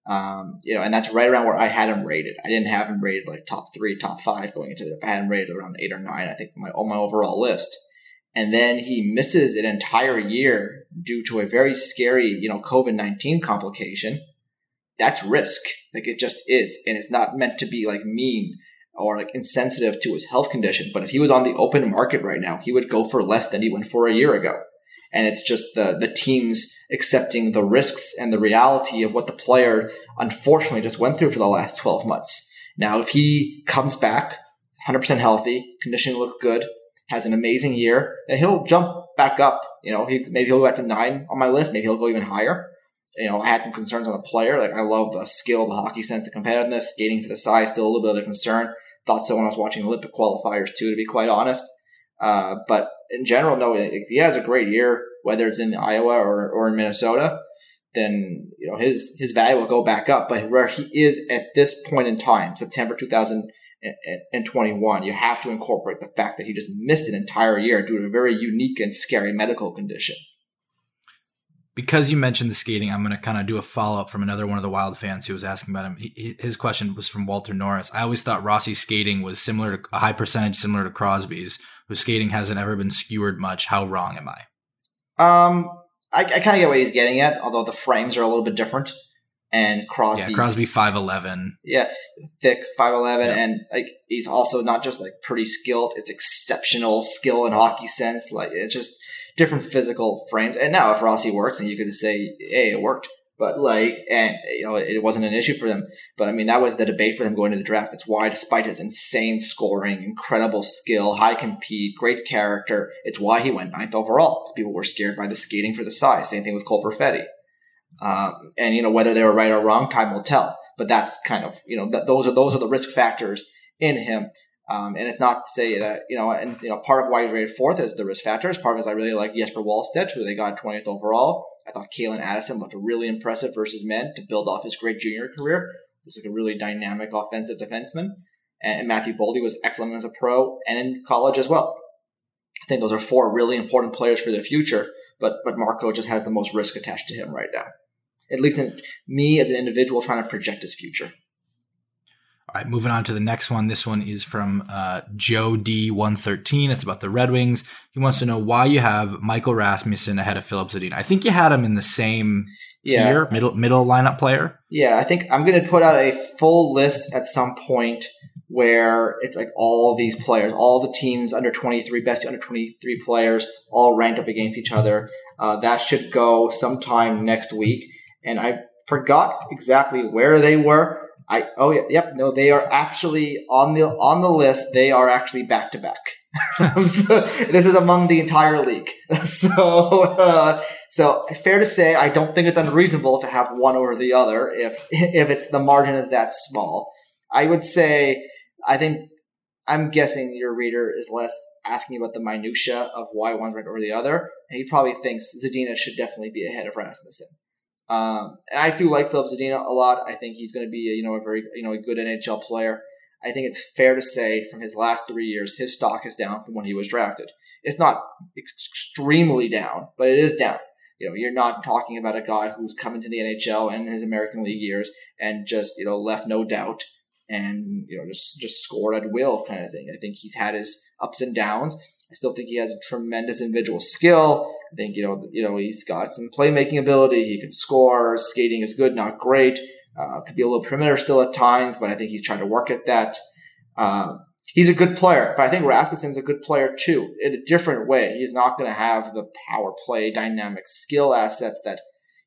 and that's right around where I had him rated. I didn't have him rated like top 3, top 5 going into it. I had him rated around 8 or 9, I think, on my overall list. And then he misses an entire year due to a very scary, COVID-19 complication. That's risk. Like it just is. And it's not meant to be like mean or like insensitive to his health condition. But if he was on the open market right now, he would go for less than he went for a year ago. And it's just the teams accepting the risks and the reality of what the player unfortunately just went through for the last 12 months. Now, if he comes back 100% healthy, condition looks good, has an amazing year, then he'll jump back up. Maybe he'll go back to 9 on my list. Maybe he'll go even higher. I had some concerns on the player. Like I love the skill, the hockey sense, the competitiveness, skating for the size, still a little bit of a concern. Thought so when I was watching Olympic qualifiers too, to be quite honest. But in general, no, if he has a great year, whether it's in Iowa or in Minnesota, then his value will go back up. But where he is at this point in time, September 2021, you have to incorporate the fact that he just missed an entire year due to a very unique and scary medical condition. Because you mentioned the skating, I'm going to kind of do a follow-up from another one of the Wild fans who was asking about him. His question was from Walter Norris. I always thought Rossi's skating was similar to a high percentage, similar to Crosby's, whose skating hasn't ever been skewered much. How wrong am I? I kind of get what he's getting at, although the frames are a little bit different. And Crosby 5'11". Yeah, thick 5'11", yeah. And like he's also not just like pretty skilled; it's exceptional skill in hockey sense. Like it's just different physical frames. And now if Rossi works, and you could say, hey, it worked. But it wasn't an issue for them. But I mean, that was the debate for them going to the draft. It's why, despite his insane scoring, incredible skill, high compete, great character, it's why he went 9th overall. People were scared by the skating for the size. Same thing with Cole Perfetti. And whether they were right or wrong, time will tell. But that's kind of, those are the risk factors in him. And it's not to say that, part of why he's rated 4th is the risk factors. Part of it is I really like Jesper Wallstedt, who they got 20th overall. I thought Calen Addison looked really impressive versus men to build off his great junior career. He was like a really dynamic offensive defenseman. And Matthew Boldy was excellent as a pro and in college as well. I think those are 4 really important players for their future, but Marco just has the most risk attached to him right now. At least in me as an individual trying to project his future. All right, moving on to the next one. This one is from Joe D113. It's about the Red Wings. He wants to know why you have Michael Rasmussen ahead of Filip Zadina. I think you had him in the same tier, middle lineup player. Yeah, I think I'm going to put out a full list at some point where it's like all these players, all the teams under 23, best under 23 players, all ranked up against each other. That should go sometime next week. And I forgot exactly where they were. They are actually on the list. They are actually back to back. So this is among the entire league. So fair to say, I don't think it's unreasonable to have one over the other if it's the margin is that small. I would say, I'm guessing your reader is less asking about the minutia of why one's ranked over the other, and he probably thinks Zadina should definitely be ahead of Rasmussen. And I do like Filip Zadina a lot. I think he's going to be a very a good NHL player. I think it's fair to say from his last 3 years, his stock is down from when he was drafted. It's not extremely down, but it is down. You're not talking about a guy who's come into the NHL and his American League years and just left no doubt and just scored at will kind of thing. I think he's had his ups and downs. I still think he has a tremendous individual skill. I think he's got some playmaking ability. He can score. Skating is good, not great. Could be a little perimeter still at times, but I think he's trying to work at that. He's a good player, but I think Rasmussen's a good player too, in a different way. He's not going to have the power play, dynamic skill assets that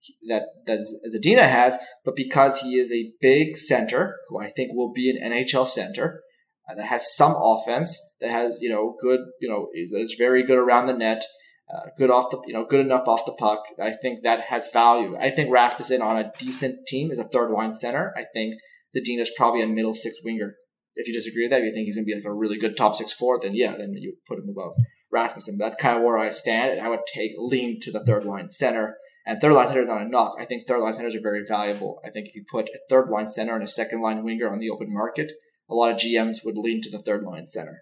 Zadina has, but because he is a big center, who I think will be an NHL center, that has some offense, that has good, is very good around the net, good enough off the puck. I think that has value. I think Rasmussen on a decent team is a third line center. I think Zadina's probably a middle six winger. If you disagree with that, if you think he's going to be like a really good top 6 forward, then you would put him above Rasmussen. But that's kind of where I stand, and I would lean to the third line center. And third line center is not a knock. I think third line centers are very valuable. I think if you put a third line center and a second line winger on the open market, a lot of GMs would lean to the third line center.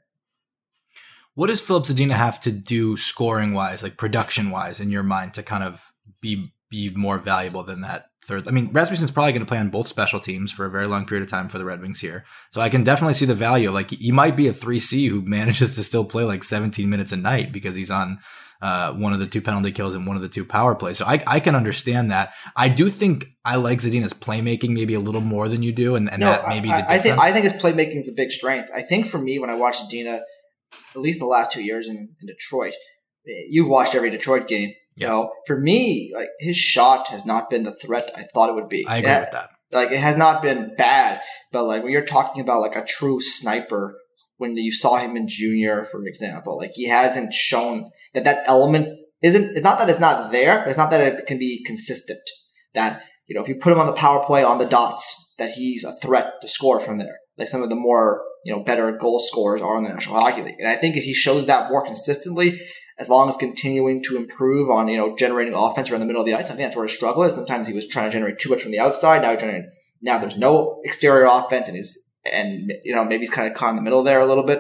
What does Filip Zadina have to do scoring wise, like production wise, in your mind, to kind of be more valuable than that third? I mean, Rasmussen's probably going to play on both special teams for a very long period of time for the Red Wings here. So I can definitely see the value. Like, he might be a 3C who manages to still play like 17 minutes a night because he's on one of the 2 penalty kills and one of the 2 power plays. So I can understand that. I do think I like Zadina's playmaking maybe a little more than you do, and that may be the difference. I think his playmaking is a big strength. I think for me, when I watched Zadina, at least the last 2 years in Detroit, you've watched every Detroit game. Yeah. For me, like, his shot has not been the threat I thought it would be. I agree with that. Like, it has not been bad, but like when you're talking about like a true sniper, when you saw him in junior, for example, like, he hasn't shown that element it's not that it's not there, but it's not that it can be consistent. That, if you put him on the power play on the dots, that he's a threat to score from there. Like some of the more, better goal scorers are in the National Hockey League. And I think if he shows that more consistently, as long as continuing to improve on, generating offense around the middle of the ice, I think that's where his struggle is. Sometimes he was trying to generate too much from the outside. Now there's no exterior offense, and maybe he's kind of caught in the middle there a little bit.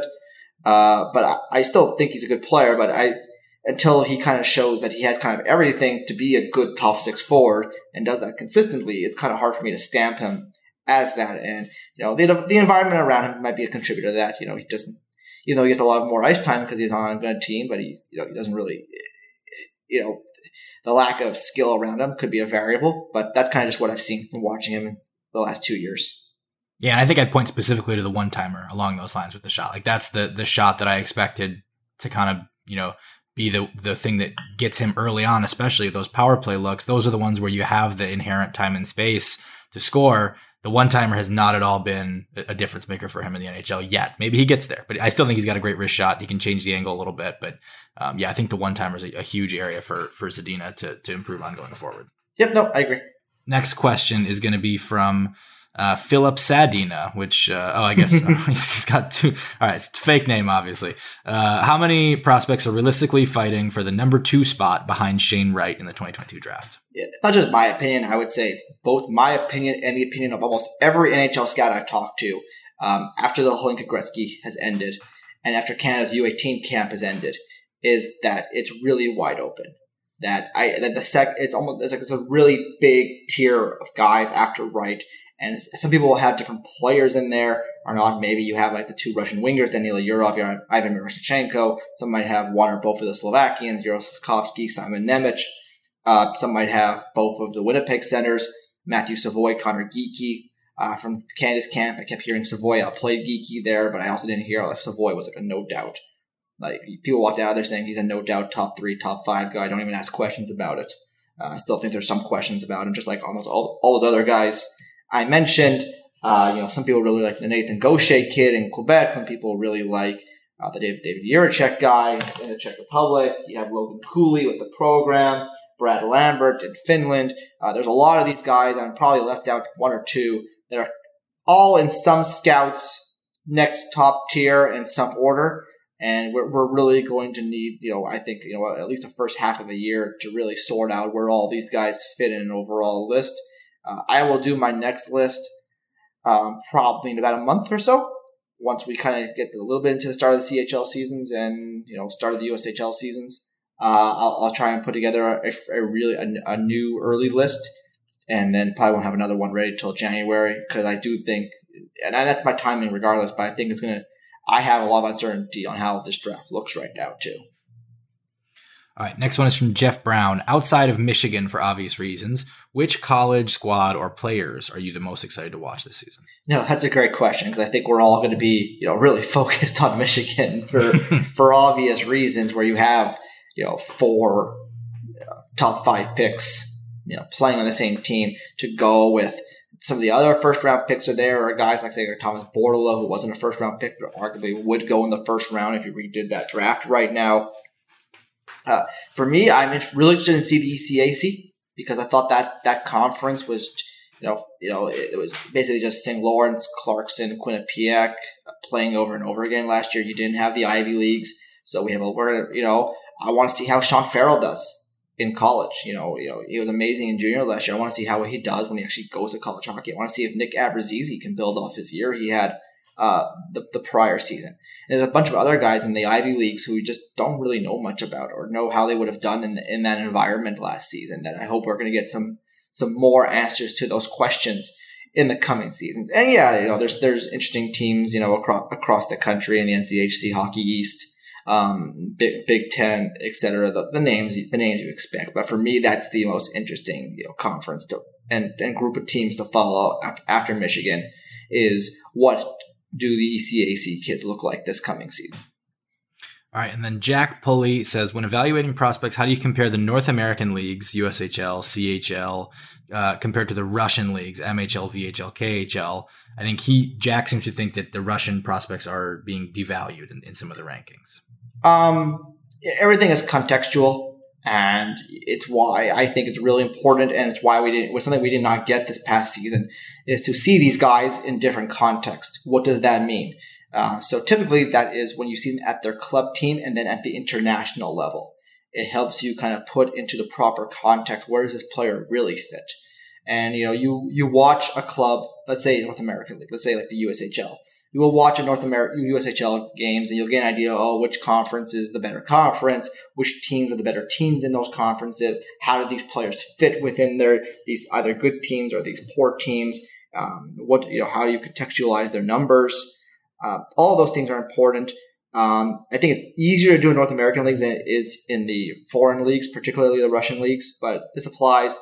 But I still think he's a good player, but until he kind of shows that he has kind of everything to be a good top 6 forward and does that consistently, it's kind of hard for me to stamp him as that. And, the environment around him might be a contributor to that. He doesn't, he gets a lot more ice time because he's on a good team, but he doesn't really, the lack of skill around him could be a variable, but that's kind of just what I've seen from watching him in the last 2 years. Yeah, and I think I'd point specifically to the one-timer along those lines with the shot. Like, that's the shot that I expected to kind of, be the thing that gets him early on, especially those power play looks. Those are the ones where you have the inherent time and space to score. The one-timer has not at all been a difference maker for him in the NHL yet. Maybe he gets there, but I still think he's got a great wrist shot. He can change the angle a little bit, but I think the one-timer is a huge area for Zadina to improve on going forward. Yep, no, I agree. Next question is going to be from Filip Zadina, which, I guess he's got 2. All right, it's a fake name, obviously. How many prospects are realistically fighting for the number 2 spot behind Shane Wright in the 2022 draft? Yeah, it's not just my opinion. I would say it's both my opinion and the opinion of almost every NHL scout I've talked to after the Hlinka Gretzky has ended and after Canada's U18 camp has ended, is that it's really wide open. It's a really big tier of guys after Wright. And some people will have different players in there or not. Maybe you have like the 2 Russian wingers, Danila Yurov, Ivan Miroshnichenko. Some might have one or both of the Slovakians, Yaroslavsky, Simon Nemec. Some might have both of the Winnipeg centers, Matthew Savoy, Connor Geekie. From Canada's camp, I kept hearing Savoy outplayed Geekie there, but I also didn't hear Savoy was like a no doubt. Like, people walked out there saying he's a no doubt top 3, top 5 guy. Don't even ask questions about it. I still think there's some questions about him, just like almost all those other guys I mentioned. Some people really like the Nathan Gaucher kid in Quebec. Some people really like the David Jiricek guy in the Czech Republic. You have Logan Cooley with the program, Brad Lambert in Finland. There's a lot of these guys. I'm probably left out 1 or 2 that are all in some scouts next top tier in some order. And we're really going to need, I think, at least the first half of a year to really sort out where all these guys fit in an overall list. I will do my next list probably in about a month or so, once we kind of get a little bit into the start of the CHL seasons and, start of the USHL seasons. I'll try and put together a new early list, and then probably won't have another one ready till January, because I do think, and that's my timing regardless, but I think I have a lot of uncertainty on how this draft looks right now, too. All right, next one is from Jeff Brown. Outside of Michigan, for obvious reasons, which college, squad, or players are you the most excited to watch this season? No, that's a great question, because I think we're all going to be, really focused on Michigan for obvious reasons, where you have, 4 top 5 picks, playing on the same team to go with. Some of the other first-round picks are there, or guys like, say, Thomas Bordeleau, who wasn't a first-round pick, but arguably would go in the first round if you redid that draft right now. For me, I'm really interested in see the ECAC, because I thought that conference was, it was basically just St. Lawrence, Clarkson, Quinnipiac playing over and over again last year. You didn't have the Ivy Leagues, so I want to see how Sean Farrell does in college. He was amazing in junior last year. I want to see how he does when he actually goes to college hockey. I want to see if Nick Abrazizi can build off his year he had the prior season. And there's a bunch of other guys in the Ivy Leagues who we just don't really know much about, or know how they would have done in that environment last season, that I hope we're going to get some more answers to those questions in the coming seasons. And yeah, there's interesting teams, across the country in the NCHC, Hockey East, Big Ten, etc. The names you expect, but for me, that's the most interesting conference and group of teams to follow after Michigan is what do the ECAC kids look like this coming season. All right, and then Jack Pulley says, when evaluating prospects, how do you compare the North American leagues, USHL, CHL, compared to the Russian leagues, MHL, VHL, KHL? I think Jack seems to think that the Russian prospects are being devalued in some of the rankings. Everything is contextual, and it's why I think it's really important, and it's why it was something we did not get this past season, is to see these guys in different contexts. What does that mean? So typically that is when you see them at their club team and then at the international level. It helps you kind of put into the proper context, where does this player really fit? And, you watch a club, let's say North American League, let's say like the USHL. You will watch a North American USHL games and you'll get an idea, which conference is the better conference, which teams are the better teams in those conferences, how do these players fit within these either good teams or these poor teams, how do you contextualize their numbers? All those things are important. I think it's easier to do in North American leagues than it is in the foreign leagues, particularly the Russian leagues, but this applies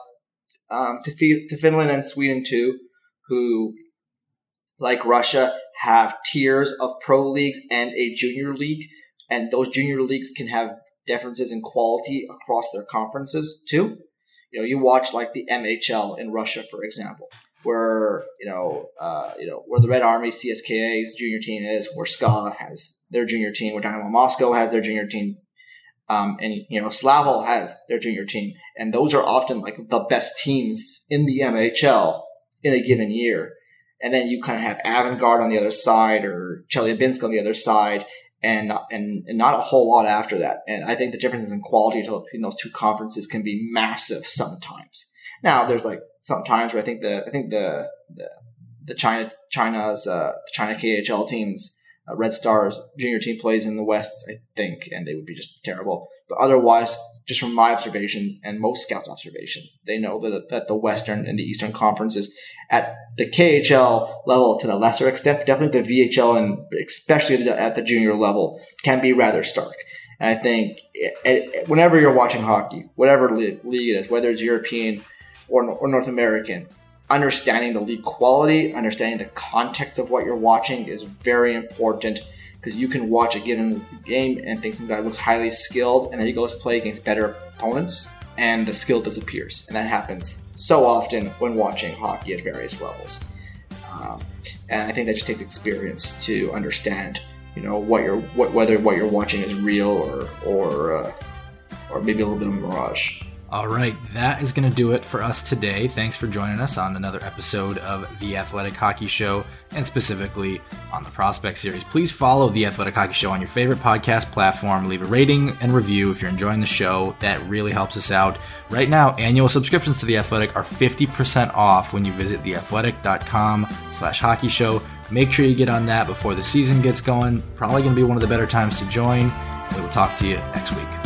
to Finland and Sweden too, who, like Russia, have tiers of pro leagues and a junior league, and those junior leagues can have differences in quality across their conferences too. You watch like the MHL in Russia, for example, where where the Red Army CSKA's junior team is, where SKA has their junior team, where Dynamo Moscow has their junior team, and Slavl has their junior team, and those are often like the best teams in the MHL in a given year. And then you kind of have Avangard on the other side, or Chelyabinsk on the other side, and not a whole lot after that. And I think the differences in quality between those two conferences can be massive sometimes. Now, there's like some times where I think the China KHL teams, Red Stars junior team plays in the West, I think, and they would be just terrible. But otherwise, just from my observation and most scouts' observations, they know that the Western and the Eastern conferences at the KHL level, to the lesser extent, definitely the VHL and especially at the junior level, can be rather stark. And I think whenever you're watching hockey, whatever league it is, whether it's European or North American, understanding the league quality, understanding the context of what you're watching is very important, because you can watch a given game and think some guy looks highly skilled, and then he goes play against better opponents, and the skill disappears. And that happens so often when watching hockey at various levels. And I think that just takes experience to understand, whether what you're watching is real or maybe a little bit of a mirage. All right, that is going to do it for us today. Thanks for joining us on another episode of The Athletic Hockey Show, and specifically on the Prospect Series. Please follow The Athletic Hockey Show on your favorite podcast platform. Leave a rating and review if you're enjoying the show. That really helps us out. Right now, annual subscriptions to The Athletic are 50% off when you visit theathletic.com/hockey show. Make sure you get on that before the season gets going. Probably going to be one of the better times to join. We will talk to you next week.